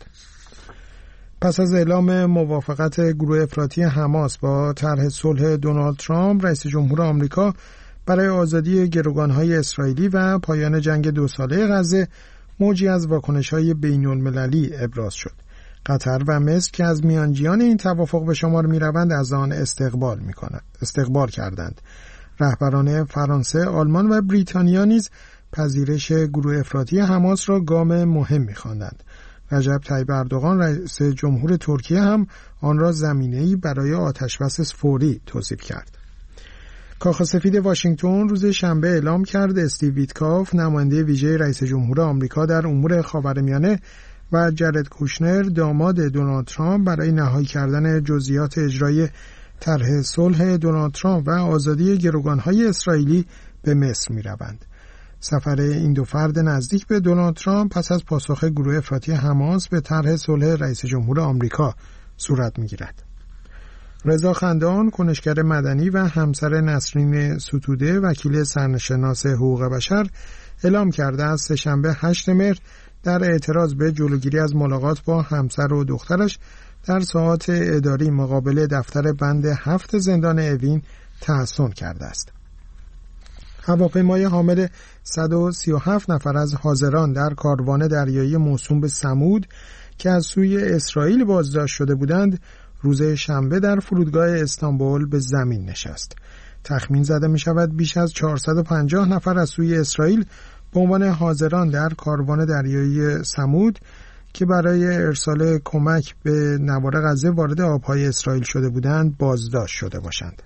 پس از اعلام موافقت گروه افراطی حماس با طرح صلح دونالد ترامپ، رئیس جمهور آمریکا برای آزادی گروگان‌های اسرائیلی و پایان جنگ دو ساله غزه، موجی از واکنش‌های بین‌المللی ابراز شد. قطر و مصر که از میانجیان این توافق به شمار می‌روند از آن استقبال می‌کنند. استقبال کردند. رهبران فرانسه، آلمان و بریتانیا نیز پذیرش گروه افراطی حماس را گام مهم می‌خواندند. رجب طیب اردوغان رئیس جمهور ترکیه هم آن را زمینه‌ای برای آتشبس فوری توصیف کرد. کاخ سفید واشنگتن روز شنبه اعلام کرد استیو ویتکاف، نماینده ویژه رئیس جمهور آمریکا در امور خاورمیانه، و جرد کوشنر، داماد دونالد ترامپ، برای نهایی کردن جزئیات اجرای طرح صلح دونالد ترامپ و آزادی گروگان‌های اسرائیلی به مصر می‌روند. سفر این دو فرد نزدیک به دونالد ترامپ پس از پاسخ گروه افراطی حماس به طرح صلح رئیس جمهور آمریکا صورت می‌گیرد. رضا خندان، کنشگر مدنی و همسر نسرین ستوده، وکیل سرشناس حقوق بشر، اعلام کرده است سه‌شنبه هشتم مهر در اعتراض به جلوگیری از ملاقات با همسر و دخترش در ساعات اداری مقابل دفتر بند هفت زندان اوین تحصن کرده است. هواپیمای حامل صد و سی و هفت نفر از حاضران در کاروان دریایی موسوم به ثمود که از سوی اسرائیل بازداشت شده بودند، روز شنبه در فرودگاه استانبول به زمین نشست. تخمین زده می شود بیش از چهارصد و پنجاه نفر از سوی اسرائیل به عنوان حاضران در کاروان دریایی ثمود که برای ارسال کمک به نوار غزه وارد آبهای اسرائیل شده بودند بازداشت شده باشند.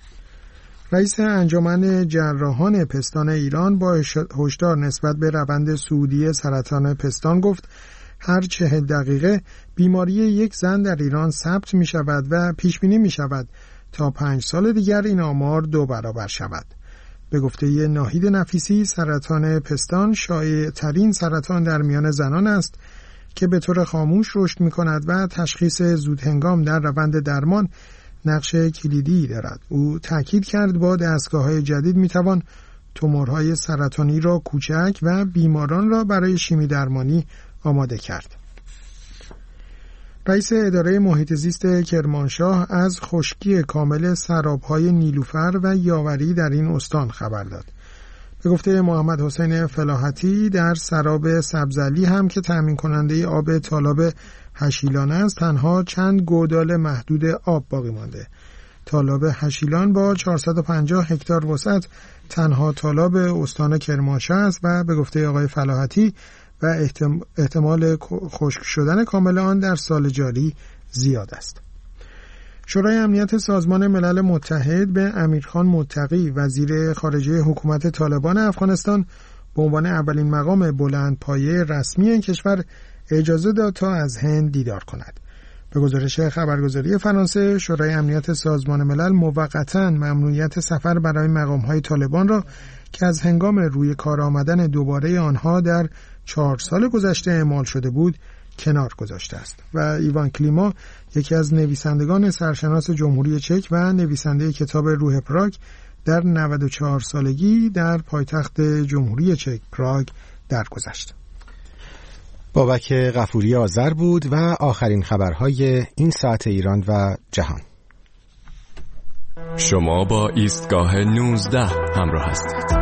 رئیس انجمن جراحان پستان ایران با هشدار نسبت به روند صعودی سرطان پستان گفت هر چهل دقیقه بیماری یک زن در ایران ثبت می شود و پیش بینی می شود تا پنج سال دیگر این آمار دو برابر شود. به گفته ناهید نفیسی، سرطان پستان شایع ترین سرطان در میان زنان است که به طور خاموش رشد می کند و تشخیص زودهنگام در روند درمان نقش کلیدی دارد. او تاکید کرد با دستگاه‌های جدید می توان تومورهای سرطانی را کوچک و بیماران را برای شیمی درمانی آماده کرد. رئیس اداره محیط زیست کرمانشاه از خشکی کامل سرابهای نیلوفر و یاوری در این استان خبر داد. به گفته محمد حسین فلاحتی، در سراب سبزعلی هم که تامین کننده آب تالاب هشیلان است، تنها چند گودال محدود آب باقی مانده. تالاب هشیلان با چهارصد و پنجاه هکتار وسعت تنها تالاب استان کرمانشاه است و به گفته آقای فلاحتی و احتمال خشک شدن کامل آن در سال جاری زیاد است. شورای امنیت سازمان ملل متحد به امیرخان متقی، وزیر خارجه حکومت طالبان افغانستان، به عنوان اولین مقام بلندپایه رسمی این کشور اجازه داد تا از هند دیدار کند. به گزارش خبرگزاری فرانسه، شورای امنیت سازمان ملل موقتا ممنوعیت سفر برای مقام‌های طالبان را که از هنگام روی کار آمدن دوباره آنها در چهار سال گذشته اعمال شده بود کنار گذاشته است. و ایوان کلیما، یکی از نویسندگان سرشناس جمهوری چک و نویسنده کتاب روح پراگ، در نود و چهار سالگی در پایتخت جمهوری چک پراگ درگذشت. بابک غفوری آذر بود و آخرین خبرهای این ساعت ایران و جهان. شما با ایستگاه نوزده همراه هستید.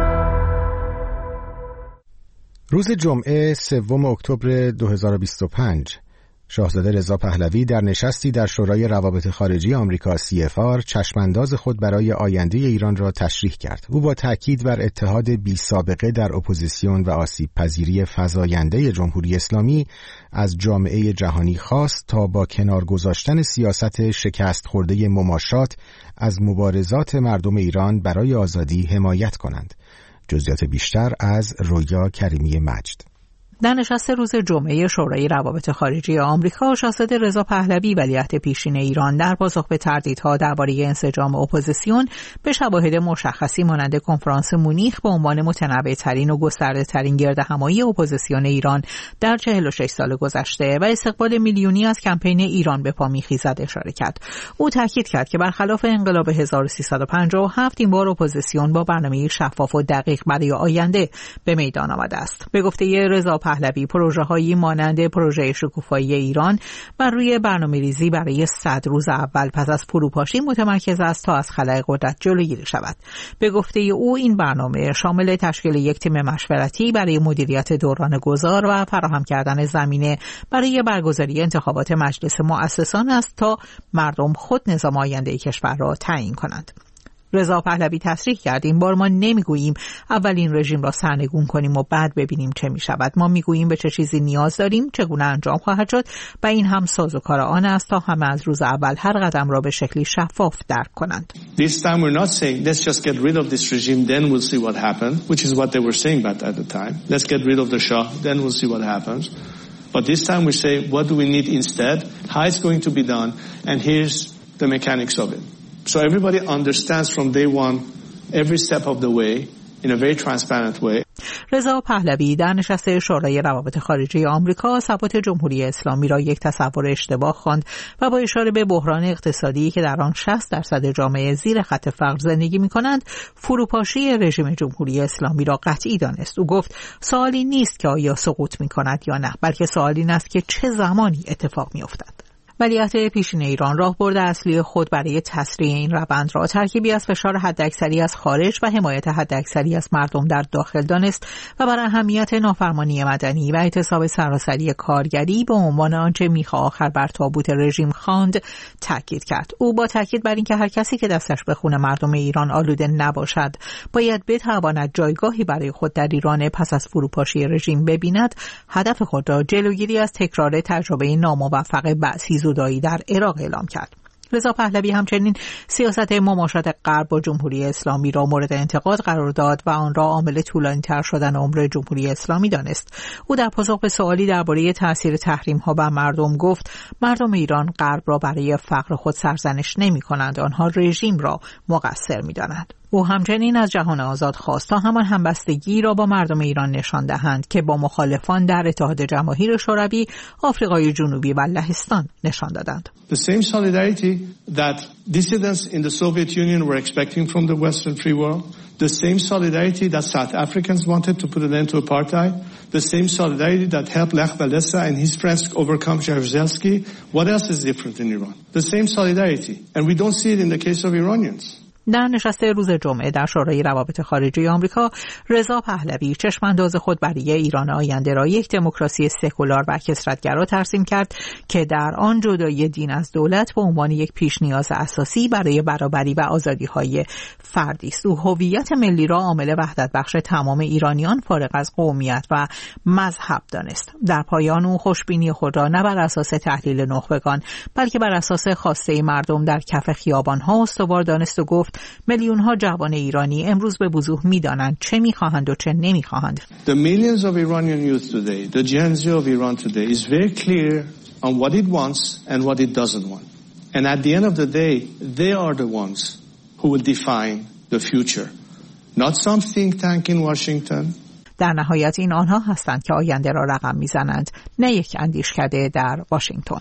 روز جمعه سوم اکتبر دو هزار و بیست و پنج شاهزاده رضا پهلوی در نشستی در شورای روابط خارجی آمریکا سی اف آر چشمانداز خود برای آینده ایران را تشریح کرد. او با تاکید بر اتحاد بی سابقه در اپوزیسیون و آسیب پذیری فزاینده جمهوری اسلامی از جامعه جهانی خواست تا با کنار گذاشتن سیاست شکست خورده مماشات از مبارزات مردم ایران برای آزادی حمایت کنند. جزئیات بیشتر از رویا کریمی مجد. در نشست روز جمعه شورای روابط خارجی آمریکا، شاهزاده رضا پهلوی ولیعهد پیشین ایران در پاسخ به تردیدها درباره انسجام اپوزیسیون به شواهد مشخصی مانند کنفرانس مونیخ به عنوان متنوع‌ترین و گسترده‌ترین گردهمایی اپوزیسیون ایران در چهل و شش سال گذشته و استقبال میلیونی از کمپین ایران به پا می‌خیزد اشاره کرد. او تاکید کرد که برخلاف انقلاب هزار و سیصد و پنجاه و هفت این بار اپوزیسیون با برنامه شفاف و دقیق برای آینده به میدان آمده است. به گفته رضا پهلوی، پروژه‌هایی مانند پروژه شکوفایی ایران بر روی برنامه‌ریزی برای صد روز اول پس از فروپاشی متمرکز است تا از خلأ قدرت جلوگیری شود. به گفته او این برنامه شامل تشکیل یک تیم مشورتی برای مدیریت دوران گذار و فراهم کردن زمینه برای برگزاری انتخابات مجلس مؤسسان است تا مردم خود نظام آینده کشور را تعیین کنند. رضا پهلوی تصریح کرد این بار ما نمیگوییم اول این رژیم را سرنگون کنیم و بعد ببینیم چه می شود. ما میگوییم به چه چیزی نیاز داریم، چگونه انجام خواهد شد و این هم سازوکار آن است تا همه از روز اول هر قدم را به شکلی شفاف درک کنند. This time we're not saying let's just get rid of this regime then we'll see what happens, which is what they were saying back at the time. Let's get rid of the Shah then we'll see what happens. But this time we say what do we need instead, how it's going to be done, and here's the mechanics of it. So everybody understands from day one, every step of the way, in a very transparent way. رضا پهلوی در نشست شورای روابط خارجی آمریکا ثبات جمهوری اسلامی را یک تصور اشتباه خواند و با اشاره به بحران اقتصادی که در آن شصت درصد جامعه زیر خط فقر زندگی می‌کنند، فروپاشی رژیم جمهوری اسلامی را قطعی دانست. او گفت سوالی نیست که آیا سقوط می‌کند یا نه، بلکه سوال این است که چه زمانی اتفاق می‌افتد. ولیعهد پیشین ایران راهبرد اصلی خود برای تسریع این روند را ترکیبی از فشار حداکثری از خارج و حمایت حداکثری از مردم در داخل دانست و بر اهمیت نافرمانی مدنی و اعتصاب سراسری کارگری به عنوان آنچه میخا آخر بر تابوت رژیم خواند تاکید کرد. او با تاکید بر اینکه هر کسی که دستش به خون مردم ایران آلوده نباشد باید بتواند جایگاهی برای خود در ایران پس از فروپاشی رژیم ببیند، هدف خود را جلوگیری از تکرار تجربه ناموفق بعثی زودایی در عراق اعلام کرد. رضا پهلوی همچنین سیاست مماشات غرب با جمهوری اسلامی را مورد انتقاد قرار داد و آن را عامل طولانی‌تر شدن عمر جمهوری اسلامی دانست. او در پاسخ به سوالی درباره تاثیر تحریم‌ها بر مردم گفت مردم ایران غرب را برای فقر خود سرزنش نمی‌کنند، آنها رژیم را مقصر می‌دانند. او همچنین از جهان آزاد خواست تا همان همبستگی را با مردم ایران نشان دهند که با مخالفان در اتحاد جماهیر شوروی، آفریقای جنوبی و لهستان نشان دادند. The same solidarity that dissidents in the Soviet Union were expecting from the Western free world, the same solidarity that South Africans wanted to put an end to apartheid, the same solidarity that helped Lech Walesa and his friends overcome Jaruzelski. What else is different in Iran? The same solidarity. And we don't see it in the case of Iranians. در نشست روز جمعه در شورای روابط خارجی آمریکا، رضا پهلوی چشمانداز خود برای ایران آینده را یک دموکراسی سکولار و کثرت‌گرا ترسیم کرد که در آن جدایی دین از دولت به عنوان یک پیش نیاز اساسی برای برابری و آزادی‌های فردی است. او هویت ملی را عامل وحدت بخش تمام ایرانیان فارغ از قومیت و مذهب دانست. در پایان او خوشبینی خود را نه بر اساس تحلیل نخبگان بلکه بر اساس خواسته مردم در کف خیابان‌ها استوار دانست و گفت میلیون ها جوان ایرانی امروز به وضوح می‌دانند چه می‌خواهند و چه نمی‌خواهند. The millions of Iranian youth today, the Gen Z of Iran today is very clear on what it wants and what it doesn't want. And at the end of the day, they are the ones who will define the future. Not some think tank in Washington. در نهایت این آنها هستند که آینده را رقم می‌زنند، نه یک اندیشکده در واشنگتن.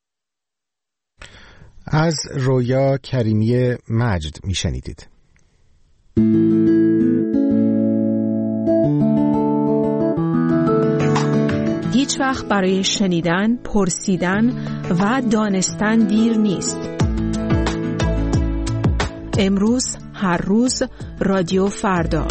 از رویا کریمی مجد میشنیدید. هیچ هیچ وقت برای شنیدن، پرسیدن و دانستن دیر نیست. امروز، هر روز، رادیو فردا.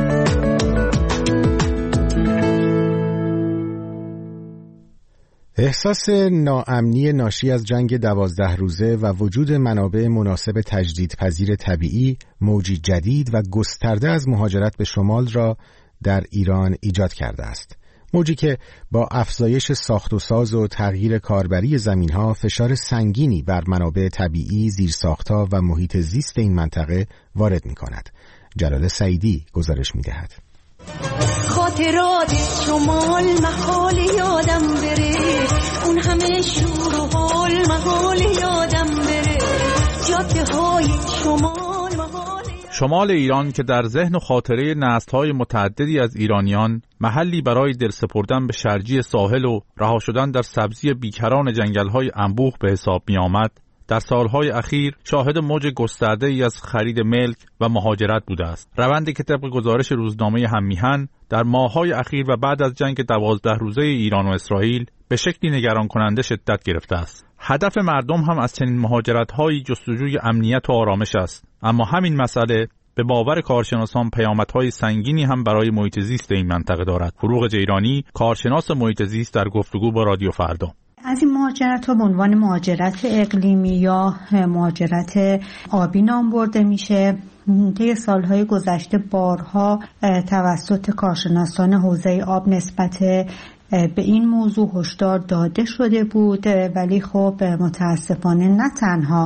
احساس ناامنی ناشی از جنگ دوازده روزه و وجود منابع مناسب تجدیدپذیر طبیعی موجی جدید و گسترده از مهاجرت به شمال را در ایران ایجاد کرده است. موجی که با افزایش ساخت و ساز و تغییر کاربری زمینها فشار سنگینی بر منابع طبیعی، زیرساختها و محیط زیست این منطقه وارد می کند. جلال سعیدی گزارش می دهد. خاطرات شمال محال یادم بره، اون همه شور و حال محال یادم بره، جاده های شمال محال. شمال ایران که در ذهن و خاطره نسل‌های متعددی از ایرانیان محلی برای دل سپردن به شرجی ساحل و رها شدن در سبزی بیکران جنگل‌های انبوه به حساب می‌آمد، در سالهای اخیر شاهد موج گسترده‌ای از خرید ملک و مهاجرت بوده است. روندی که طبق گزارش روزنامه هممیهن در ماه‌های اخیر و بعد از جنگ دوازده روزه ایران و اسرائیل به شکلی نگران کننده شدت گرفته است. هدف مردم هم از چنین مهاجرت‌هایی جستجوی امنیت و آرامش است، اما همین مسئله به باور کارشناسان پیامدهای سنگینی هم برای محیط زیست این منطقه دارد. فروغ جیرانی، کارشناس محیط زیست، در گفتگو با رادیو فردا. از این مهاجرت ها به عنوان مهاجرت اقلیمی یا مهاجرت آبی نام برده میشه. طی سالهای گذشته بارها توسط کارشناسان حوزه آب نسبت به این موضوع هشدار داده شده بود، ولی خب متاسفانه نه تنها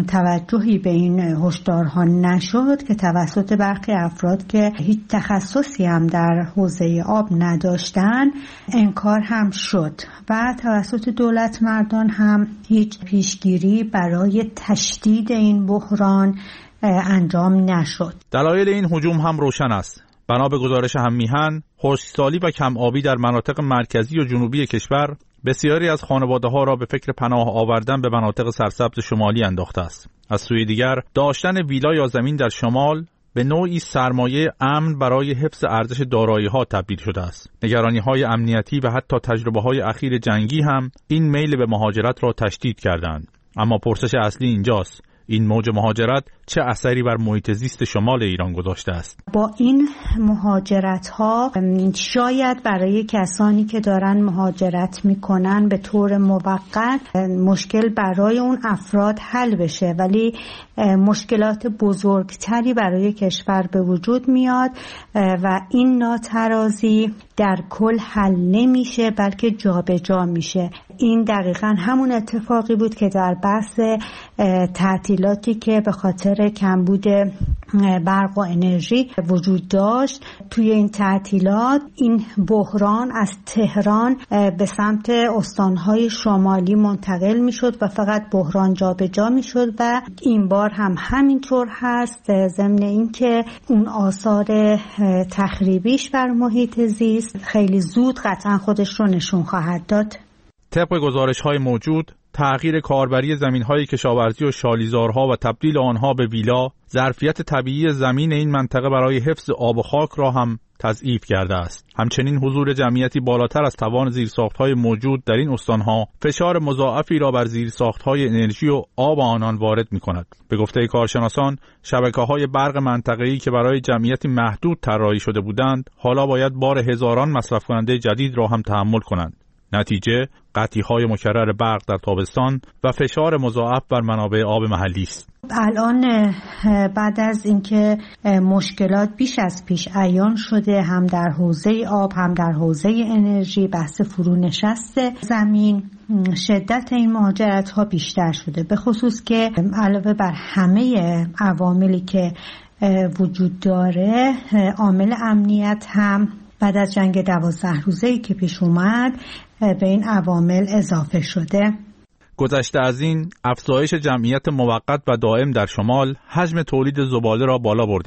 توجهی به این هشدارها نشد که توسط برخی افراد که هیچ تخصصی هم در حوزه آب نداشتن انکار هم شد و توسط دولت مردان هم هیچ پیشگیری برای تشدید این بحران انجام نشد. دلایل این هجوم هم روشن است. بنا به گزارش هممیهن، خشکسالی و کم آبی در مناطق مرکزی و جنوبی کشور بسیاری از خانواده‌ها را به فکر پناه آوردن به مناطق سرسبز شمالی انداخته است. از سوی دیگر، داشتن ویلا یا زمین در شمال به نوعی سرمایه امن برای حفظ ارزش دارایی‌ها تبدیل شده است. نگرانی‌های امنیتی و حتی تجربه‌های اخیر جنگی هم این میل به مهاجرت را تشدید کردند. اما پرسش اصلی اینجاست: این موج مهاجرت چه اثری بر محیط زیست شمال ایران گذاشته است؟ با این مهاجرت ها شاید برای کسانی که دارن مهاجرت میکنن به طور موقت مشکل برای اون افراد حل بشه، ولی مشکلات بزرگتری برای کشور به وجود میاد و این ناترازی در کل حل نمیشه بلکه جابجا میشه. این دقیقاً همون اتفاقی بود که در بحث تعطیلاتی که به خاطر کمبود برق و انرژی وجود داشت، توی این تعطیلات این بحران از تهران به سمت استانهای شمالی منتقل میشد و فقط بحران جابجا میشد و این بار هم همینطور هست، ضمن اینکه اون آثار تخریبیش بر محیط زیست خیلی زود قطعا خودش رو نشون خواهد داد. طبق گزارش‌های موجود، تغییر کاربری زمین‌های کشاورزی و شالیزارها و تبدیل آنها به ویلا، ظرفیت طبیعی زمین این منطقه برای حفظ آب و خاک را هم تضعیف کرده است. همچنین حضور جمعیتی بالاتر از توان زیرساخت‌های موجود در این استان‌ها فشار مضاعفی را بر زیرساخت‌های انرژی و آب آنان وارد می‌کند. به گفته کارشناسان، شبکه‌های برق منطقه‌ای که برای جمعیتی محدود طراحی شده بودند، حالا باید بار هزاران مصرف کننده جدید را هم تحمل کنند. نتیجه قطعی‌های مکرر برق در تابستان و فشار مضاعف بر منابع آب محلی است. الان بعد از اینکه مشکلات بیش از پیش عیان شده، هم در حوزه آب هم در حوزه انرژی، بحث فرونشست زمین، شدت این مهاجرت ها بیشتر شده، به خصوص که علاوه بر همه عواملی که وجود داره، عامل امنیت هم بعد از جنگ دوازده روزه‌ای که پیش اومد به این عوامل اضافه شده. گذشته از این، افزایش جمعیت موقت و دائم در شمال حجم تولید زباله را بالا برده است.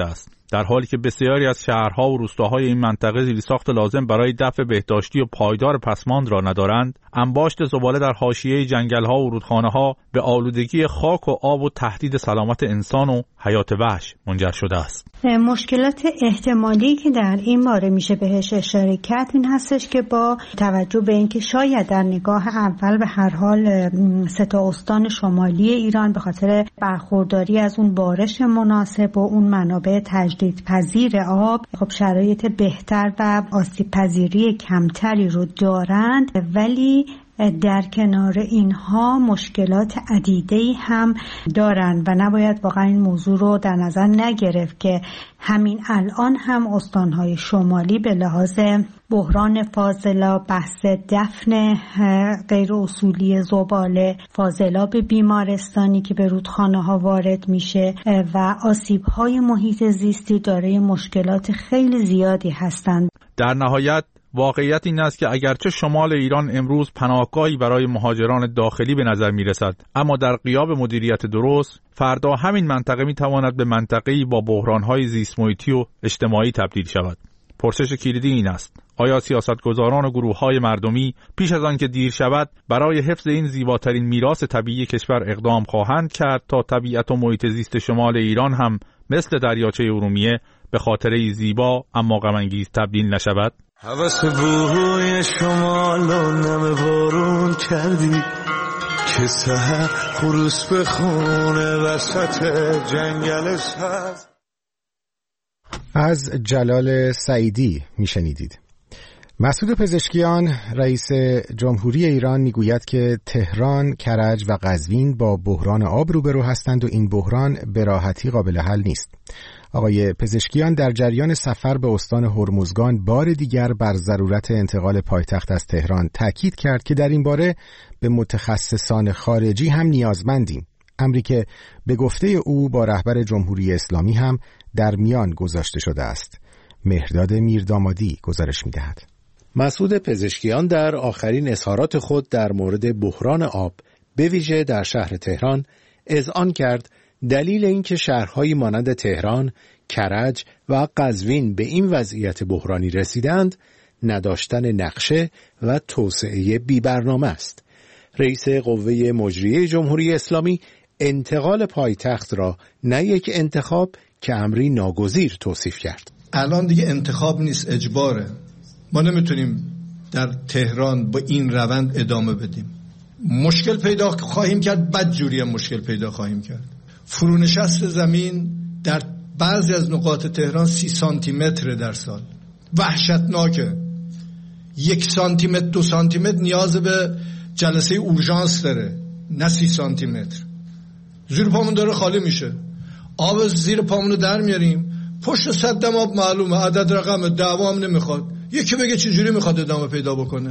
در حالی که بسیاری از شهرها و روستاهای این منطقه زیرساخت لازم برای دفع بهداشتی و پایدار پسماند را ندارند، انباشت زباله در حاشیه جنگل‌ها و رودخانه‌ها به آلودگی خاک و آب و تهدید سلامت انسان و حیات وحش منجر شده است. مشکلات احتمالی که در این باره میشه بهش اشاره کرد این هستش که با توجه به اینکه شاید در نگاه اول به هر حال سه تا استان شمالی ایران به خاطر برخورداری از اون بارش مناسب و اون منابع تجدیدپذیر آب خب شرایط بهتر و آسیب پذیری کمتری رو دارند، ولی در کنار اینها مشکلات عدیده‌ای هم دارند و نباید واقعا این موضوع رو در نظر نگرفت که همین الان هم استانهای شمالی به لحاظ بحران فاضلاب، بحث دفن غیر اصولی زباله، فاضلاب بیمارستانی که به رودخانه ها وارد میشه و آسیب های محیط زیستی دارای مشکلات خیلی زیادی هستند. در نهایت واقعیت این است که اگرچه شمال ایران امروز پناهگاهی برای مهاجران داخلی به نظر می رسد، اما در غیاب مدیریت درست فردا همین منطقه می تواند به منطقه‌ای با بحران‌های زیست محیطی و اجتماعی تبدیل شود. پرسش کلیدی این است: آیا سیاستگزاران و گروه‌های مردمی پیش از آن که دیر شود برای حفظ این زیباترین میراث طبیعی کشور اقدام خواهند کرد تا طبیعت و محیط زیست شمال ایران هم مثل دریاچه ارومیه به خاطره زیبا اما غم‌انگیز تبدیل نشود؟ هوس بوی شمال و نم بارون کردی که سحر خروس بخونه وسط جنگل سبز. از جلال سعیدی میشنیدید. مسعود پزشکیان رئیس جمهوری ایران میگوید که تهران، کرج و قزوین با بحران آب روبرو هستند و این بحران به راحتی قابل حل نیست. آقای پزشکیان در جریان سفر به استان هرمزگان بار دیگر بر ضرورت انتقال پایتخت از تهران تاکید کرد که در این باره به متخصصان خارجی هم نیازمندیم، امری که به گفته او با رهبر جمهوری اسلامی هم در میان گذاشته شده است. مهرداد میردامادی گزارش می‌دهد. مسعود پزشکیان در آخرین اظهارات خود در مورد بحران آب به ویژه در شهر تهران اذعان کرد دلیل اینکه شهرهایی مانند تهران، کرج و قزوین به این وضعیت بحرانی رسیدند نداشتن نقشه و توسعه بی برنامه است. رئیس قوه مجریه جمهوری اسلامی انتقال پایتخت را نه یک انتخاب که امری ناگزیر توصیف کرد. الان دیگه انتخاب نیست، اجباره. ما نمیتونیم در تهران با این روند ادامه بدیم. مشکل پیدا خواهیم کرد، بدجوری هم مشکل پیدا خواهیم کرد. فرونشست زمین در بعضی از نقاط تهران سی سانتی متر در سال، وحشتناکه. یک سانتی متر دو سانتی متر نیاز به جلسه اورژانس داره، نه سی سانتی متر. زیر پامون داره خالی میشه، آب زیر پامون رو در میاریم، پشت صدم آب معلومه، عدد رقم دعوا هم نمیخواد. یکی بگه چجوری میخواد ادامه پیدا بکنه.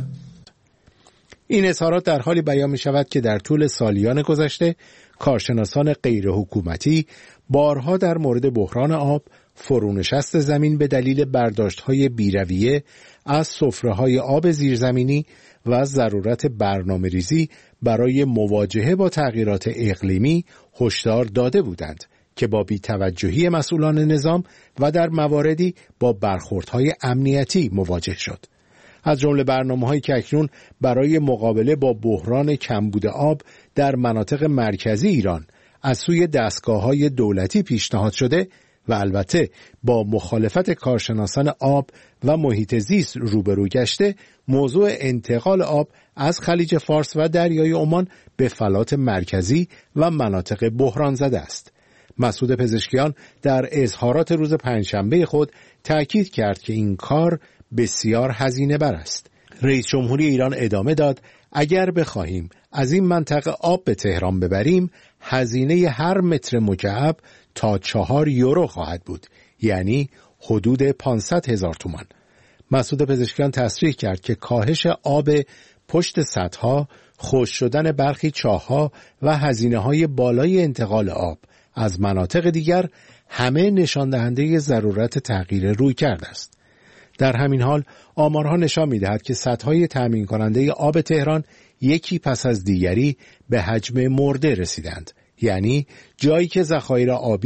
این اظهارات در حالی بیان می شود که در طول سالیان گذشته کارشناسان غیر حکومتی بارها در مورد بحران آب، فرونشست زمین به دلیل برداشت‌های بی‌رویه از سفره‌های آب زیرزمینی و ضرورت برنامه‌ریزی برای مواجهه با تغییرات اقلیمی هشدار داده بودند که با بی‌توجهی مسئولان نظام و در مواردی با برخوردهای امنیتی مواجه شد. از جمله برنامه‌هایی که اکنون برای مقابله با بحران کمبود آب در مناطق مرکزی ایران از سوی دستگاه‌های دولتی پیشنهاد شده و البته با مخالفت کارشناسان آب و محیط زیست روبرو گشته، موضوع انتقال آب از خلیج فارس و دریای عمان به فلات مرکزی و مناطق بحران زده است. مسعود پزشکیان در اظهارات روز پنجشنبه خود تأکید کرد که این کار بسیار هزینه بر است. رئیس جمهوری ایران ادامه داد اگر بخواهیم از این منطقه آب به تهران ببریم هزینه هر متر مکعب تا چهار یورو خواهد بود، یعنی حدود پانصد هزار تومان. مسعود پزشکیان تصریح کرد که کاهش آب پشت سدها، خشک شدن برخی چاه‌ها و هزینه‌های بالای انتقال آب از مناطق دیگر همه نشان دهنده ضرورت تغییر رویکرد است. در همین حال آمارها نشان می‌دهد که سدهای تامین کننده آب تهران یکی پس از دیگری به حجم مرده رسیدند، یعنی جایی که ذخایر آبی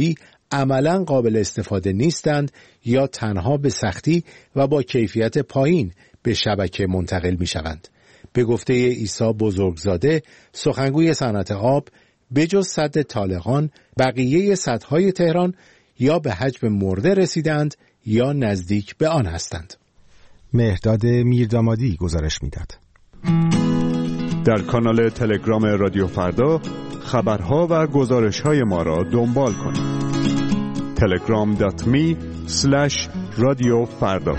عملاً قابل استفاده نیستند یا تنها به سختی و با کیفیت پایین به شبکه منتقل می شوند. به گفته عیسی بزرگزاده، سخنگوی صنعت آب، بجز سد طالقان، بقیه سدهای تهران یا به حجم مرده رسیدند یا نزدیک به آن هستند. مهرداد میردامادی گزارش میداد. در کانال تلگرام رادیو فردا خبرها و گزارش‌های ما را دنبال کنید. تلگرام دات می اسلش رادیو فردا.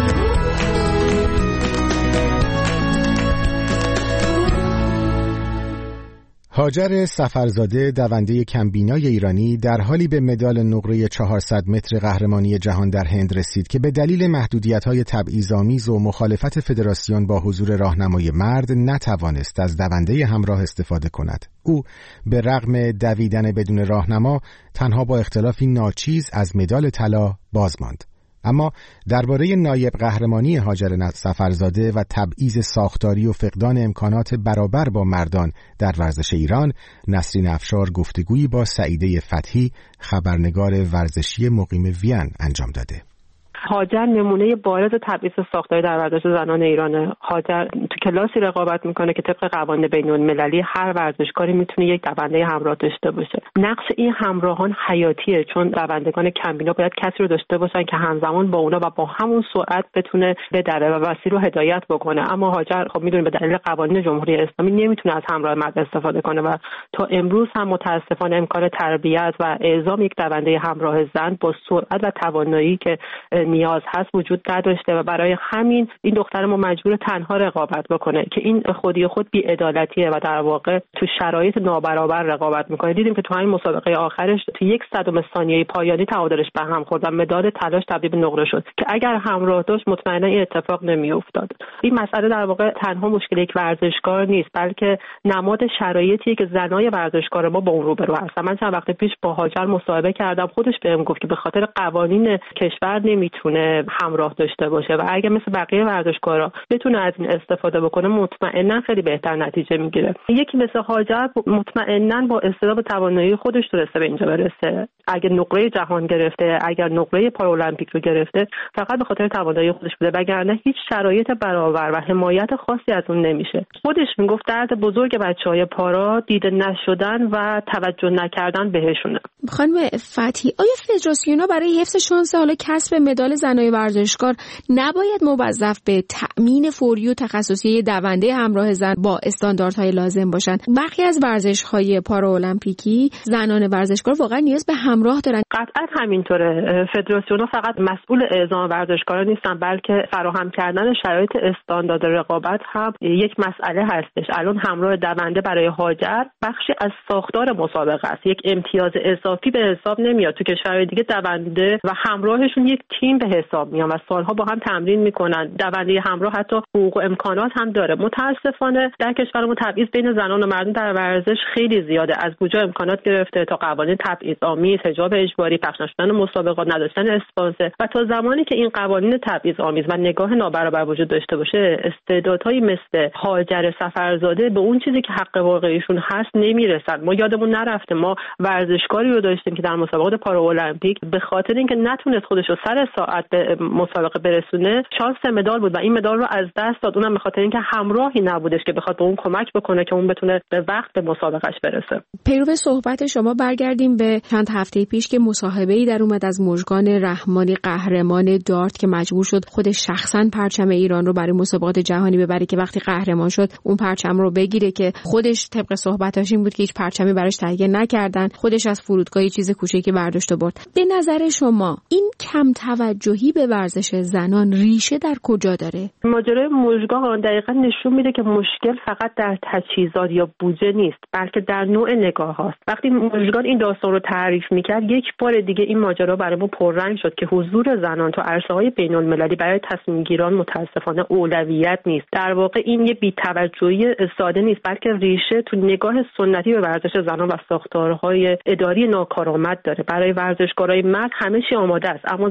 هاجر سفرزاده، دونده کمبینای ایرانی، در حالی به مدال نقره چهارصد متر قهرمانی جهان در هند رسید که به دلیل محدودیت‌های تبعیض‌آمیز و مخالفت فدراسیون با حضور راهنمای مرد نتوانست از دونده همراه استفاده کند. او به رغم دویدن بدون راهنما تنها با اختلافی ناچیز از مدال طلا باز ماند. اما درباره نایب قهرمانی هاجر سفرزاده و تبعیض ساختاری و فقدان امکانات برابر با مردان در ورزش ایران، نسرین افشار گفتگویی با سعیده فتحی، خبرنگار ورزشی مقیم وین انجام داده. هاجر نمونه بارز تبعیض ساختاری در ورزش زنان ایرانه. هاجر تو کلاسی رقابت میکنه که طبق قوانین بین‌المللی هر ورزشکاری میتونه یک دونده همراه داشته باشه. نقش این همراهان حیاتیه، چون دوندگان کمبینا باید کسی رو داشته باشن که همزمان با اونا و با همون سرعت بتونه بدره و مسیر رو هدایت بکنه. اما هاجر خب میدونه به دلیل قوانین جمهوری اسلامی نمیتونه از همراه مرد استفاده کنه و تا امروز هم متاسفانه امکان تربیت و اعزام یک دونده همراه زن با سرعت و توانایی که نیاز هست وجود نداشته و برای همین این دختر ما مجبور تنها رقابت بکنه که این خودی خود بی‌عدالتیه و در واقع تو شرایط نابرابر رقابت میکنه. دیدیم که تو همین مسابقه آخرش تو یک صدم ثانیه پایانی تعادلش به هم خورد و مدال طلاش تبدیل به نقره شد که اگر همراه داشت مطمئنا این اتفاق نمیافتاد. این مسئله در واقع تنها مشکل یک ورزشکار نیست، بلکه نماد شرایطیه که زنای ورزشکار ما با اون روبرو هستن. من چند وقت پیش با هاجر مصاحبه کردم، خودش بهم گفت که به خاطر قوانین کشور نمیتونه همراه داشته باشه و اگه مثل بقیه ورزشکارا بتونه از این استفاده بکنه مطمئنا خیلی بهتر نتیجه میگیره. یکی مثل هاجر مطمئنا با استعداد و توانایی خودش تونسته به اینجا برسه. اگه نقره جهان گرفته، اگر نقره پارالمپیک رو گرفته، فقط به خاطر توانایی خودش بوده، وگرنه هیچ شرایط برابر و حمایت خاصی از اون نمیشه. خودش میگفت درد بزرگ بچهای پارا دیده نشدن و توجه نکردن بهشونه. خانم فتحی، آیا فدراسیون‌ها برای حفظ شانس حالا کسب مدال زنای ورزشکار نباید موظف به تأمین فوری و تخصصی دونده همراه زن با استانداردهای لازم باشند؟ برخی از ورزش‌های پارالمپیکی زنان ورزشکار واقعا نیاز به همراه دارن. قطعا همینطوره. فدراسیون‌ها فقط مسئول اعزام ورزشکارا نیستن، بلکه فراهم کردن شرایط استاندارد رقابت هم یک مسئله هستش. الان همراه دونده برای هاجر بخشی از ساختار مسابقه است، یک امتیاز اضافی به حساب نمیاد. تو کشورهای دیگه دونده و همراهشون یک تیم به حساب میان و سالها با هم تمرین میکنن. دونده همراه حتی حقوق و امکانات هم داره. متاسفانه در کشورمون تبعیض بین زنان و مردان در ورزش خیلی زیاده، از کجا امکانات گرفته تا قوانین تبعیض‌آمیز، حجاب اجباری، پخش نشدن مسابقات، نداشتن اسپانسر. و تا زمانی که این قوانین تبعیض‌آمیز و نگاه نابرابر وجود داشته باشه، استعدادهایی مثل هاجر سفرزاده به اون چیزی که حق واقعیشون هست نمیرسن. ما یادمون نرفته ما ورزشکاری رو داشتیم که در مسابقات پارالمپیک به خاطر اینکه نتونست خودش رو سر ساعت به مسابقه برسونه شانس مدال بود و این مدال رو از دست داد، اونم به خاطر اینکه همراهی نبودش که بخواد به اون کمک بکنه که اون بتونه به وقت به مسابقهش برسه. پیرو صحبت شما برگردیم به چند هفته پیش که مصاحبه‌ای در اومد از مژگان رحمانی، قهرمان دارت که مجبور شد خود شخصا پرچم ایران رو برای مسابقات جهانی ببره که وقتی قهرمان شد اون پرچم رو بگیره، که خودش طبق صحبتاش این بود که هیچ پرچمی براش تهیه نکردن، خودش از فرودگاه چیز کوچیکی برداشت و برد. به نظر شما این کم توجهی به ورزش زنان ریشه در کجا داره؟ ماجرای مژگان دقیقاً نشون میده که مشکل فقط در تجهیزات یا بودجه نیست، بلکه در نوع نگاه هاست. وقتی مژگان این داستان رو تعریف میکرد یک بار دیگه این ماجرا برای ما پررنگ شد که حضور زنان تو عرصه‌های بین‌المللی برای تصمیم گیران متاسفانه اولویت نیست. در واقع این یه بی‌توجهی ساده نیست، بلکه ریشه تو نگاه سنتی به ورزش زنان و ساختارهای اداری ناکارآمد داره. برای ورزشکارای مرد همه چی آماده است، اما زنان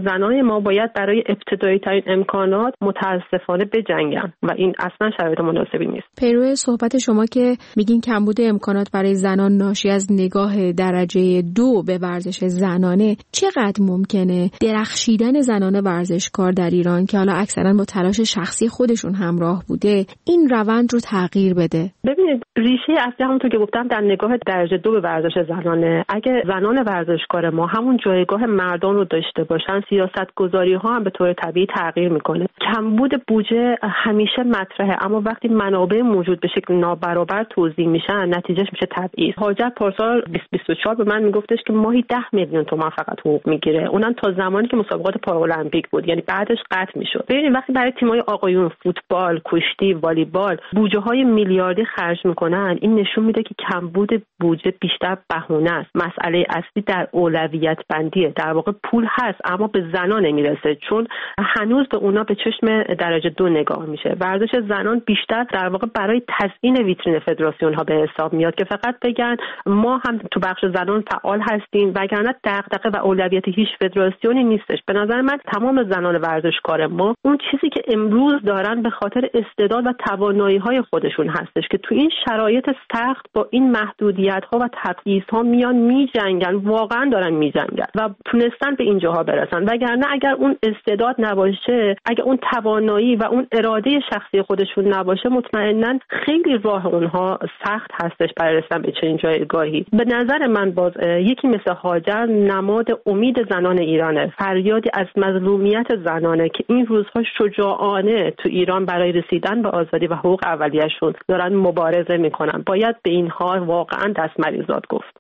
ما باید برای ابتدایی ترین امکانات متاسفانه بجنگن و این اصلا شرایط مناسبی نیست. پیرو صحبت شما که میگین کمبود امکانات برای زنان ناشی از نگاه درجه دو به ورزش زنانه، چقدر ممکنه درخشیدن زنان ورزشکار در ایران که حالا اکثرا با تلاش شخصی خودشون همراه بوده این روند رو تغییر بده؟ ببینید ریشه اصلی همونطور که گفتم در نگاه درجه دو به ورزش زنانه. اگه زنان ورزشکار ما همون جایگاه مردان رو داشته باشن، سیاستگذاری ها هم به طور طبیعی تغییر میکنه. کمبود بودجه همیشه مطرحه، اما وقتی منابع موجود به شکل نابرابر توزیع میشن نتیجهش میشه تبعیض. حاجت پارسال بیست بیست و چهار به من میگفتش که ماهی ده میلیون تومان فقط حقوق میگیره، اونم تا زمانی که مسابقات پارالمپیک بود، یعنی بعدش قطع میشد. ببینید وقتی برای تیم‌های آقایون فوتبال، کشتی، والیبال بودجه های میلیاردی خرج میکنن، این نشون میده که کمبود بودجه بیشتر بهونه است. مسئله اصلی در اولویت بندیه. در واقع پول هست اما به زنان نمیرسه، چون هنوز به اونا به چشم درجه دو نگاه میشه. ورزش زنان بیشتر در واقع برای تزیین ویترین فدراسیون ها به حساب میاد که فقط بگن ما هم تو بخش زنان فعال هستیم، وگرنه دغدغه و اولویت هیچ فدراسیونی نیستش. به نظر من تمام زنان ورزشکار ما اون چیزی که امروز دارن به خاطر استعداد و توانایی های خودشون هستش که تو این شرایط سخت با این محدودیت ها و تبعیض ها میان میجنگن، واقعا دارن میجنگن و تونستن به اینجاها برسن. وگرنه اگر اون استعداد نباشه، اگر اون توانایی و اون اراده شخصی خودشون نباشه، مطمئنا خیلی راه اونها سخت هستش برای رسیدن به چنین جایگاهی. به نظر من باز یکی مثل هاجر نماد امید زنان ایرانه، فریادی از مظلومیت زنانه که این روزها شجاعانه تو ایران برای رسیدن به آزادی و حقوق اولیه‌شون دارن مبارزه میکنن. باید به اینها واقعا دست مریزاد گفت.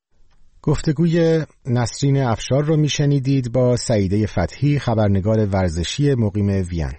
گفتگوی نسرین افشار رو میشنیدید با سعیده فتحی، خبرنگار ورزشی مقیم وین.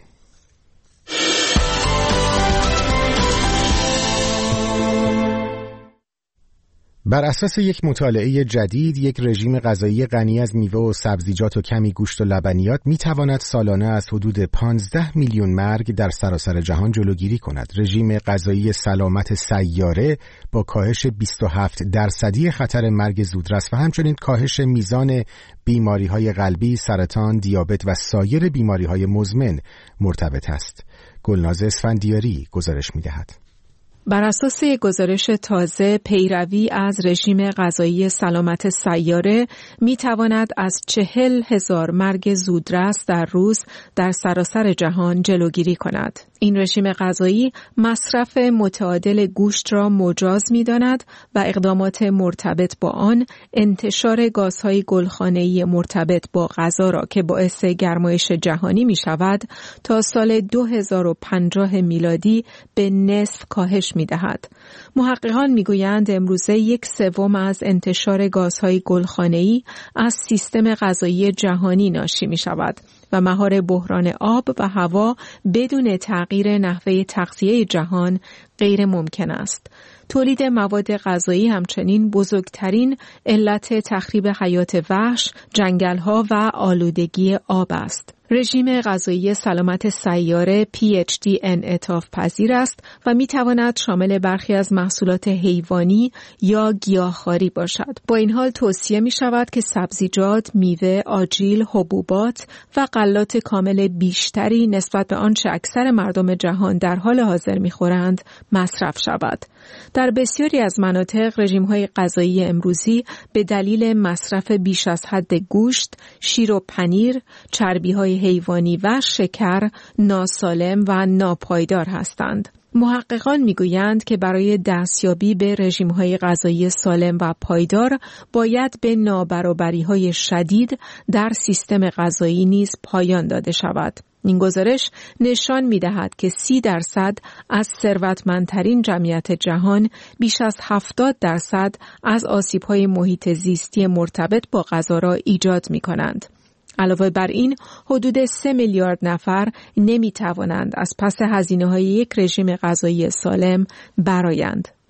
بر اساس یک مطالعه جدید، یک رژیم غذایی غنی از میوه و سبزیجات و کمی گوشت و لبنیات میتواند سالانه از حدود پانزده میلیون مرگ در سراسر جهان جلوگیری کند. رژیم غذایی سلامت سیاره با کاهش بیست و هفت درصدی خطر مرگ زودرس و همچنین کاهش میزان بیماری‌های قلبی، سرطان، دیابت و سایر بیماری‌های مزمن مرتبط است. گلناز اسفندیاری گزارش می‌دهد. بر اساس گزارش تازه، پیروی از رژیم غذایی سلامت سیاره می تواند از چهل هزار مرگ زودرس در روز در سراسر جهان جلوگیری کند. این رژیم غذایی مصرف متعادل گوشت را مجاز می داند و اقدامات مرتبط با آن انتشار گازهای گلخانه‌ای مرتبط با غذا را که باعث گرمایش جهانی می شود تا سال دو هزار و پنجاه میلادی به نصف کاهش می دهد. محققان می گویند امروزه یک سوم از انتشار گازهای گلخانه‌ای از سیستم غذایی جهانی ناشی می شود و مهار بحران آب و هوا بدون تغییر نحوه تغذیه جهان غیر ممکن است. تولید مواد غذایی همچنین بزرگترین علت تخریب حیات وحش، جنگل‌ها و آلودگی آب است. رژیم غذایی سلامت سیاره پی اچ دی انعطاف پذیر است و می تواند شامل برخی از محصولات حیوانی یا گیاهخواری باشد. با این حال توصیه می شود که سبزیجات، میوه، آجیل، حبوبات و غلات کامل بیشتری نسبت به آنچه اکثر مردم جهان در حال حاضر می خورند مصرف شود. در بسیاری از مناطق رژیم‌های غذایی امروزی به دلیل مصرف بیش از حد گوشت، شیر و پنیر، چربی‌های حیوانی و شکر ناسالم و ناپایدار هستند. محققان میگویند که برای دستیابی به رژیم‌های غذایی سالم و پایدار باید به نابرابری‌های شدید در سیستم غذایی نیز پایان داده شود. این گزارش نشان می‌دهد که سی درصد از ثروتمندترین جمعیت جهان بیش از هفتاد درصد از آسیب‌های محیط زیستی مرتبط با غذا را ایجاد می‌کنند. علاوه بر این، حدود سه میلیارد نفر نمی توانند از پس هزینه‌های یک رژیم غذایی سالم برآیند.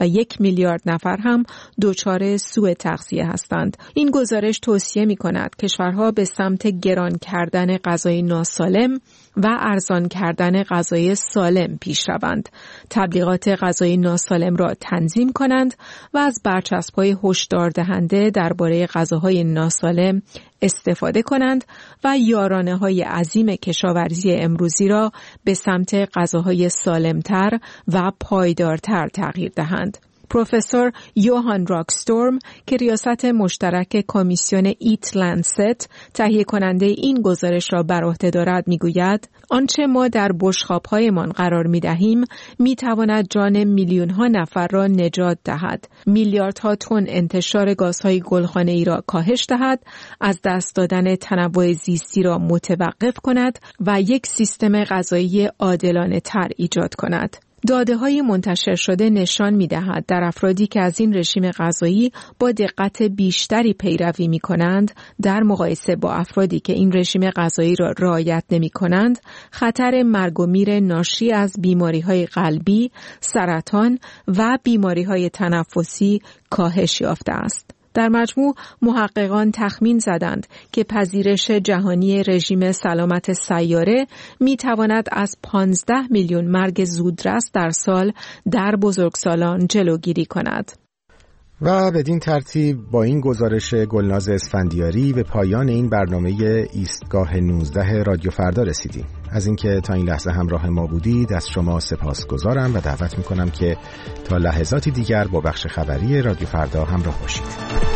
و یک میلیارد نفر هم دچار سوء تغذیه هستند. این گزارش توصیه می کند کشورها به سمت گران کردن غذای ناسالم و ارزان کردن غذای سالم پیش روند. تبلیغات غذای ناسالم را تنظیم کنند و از برچسب‌های هشدار دهنده درباره غذاهای ناسالم استفاده کنند و یارانه‌های عظیم کشاورزی امروزی را به سمت غذاهای سالمتر و پایدارتر تغییر دهند. پروفسور یوهان راکستورم که ریاست مشترک کمیسیون ایت لنست تهیه کننده این گزارش را بر عهده دارد میگوید آنچه ما در بشقاب‌هایمان قرار می‌دهیم می‌تواند جان میلیون‌ها نفر را نجات دهد، میلیاردها تن انتشار گازهای گلخانه‌ای را کاهش دهد، از دست دادن تنوع زیستی را متوقف کند و یک سیستم غذایی عادلانه تر ایجاد کند. داده‌های منتشر شده نشان می‌دهد در افرادی که از این رژیم غذایی با دقت بیشتری پیروی می‌کنند در مقایسه با افرادی که این رژیم غذایی را رعایت نمی‌کنند، خطر مرگ و میر ناشی از بیماری‌های قلبی، سرطان و بیماری‌های تنفسی کاهش یافته است. در مجموع محققان تخمین زدند که پذیرش جهانی رژیم سلامت سیاره می تواند از پانزده میلیون مرگ زودرس در سال در بزرگسالان جلوگیری کند. و بدین ترتیب با این گزارش گلناز اسفندیاری به پایان این برنامه ایستگاه نوزده رادیو فردا رسیدیم. از اینکه تا این لحظه همراه ما بودید از شما سپاسگزارم و دعوت میکنم که تا لحظاتی دیگر با بخش خبری رادیو فردا همراه باشید.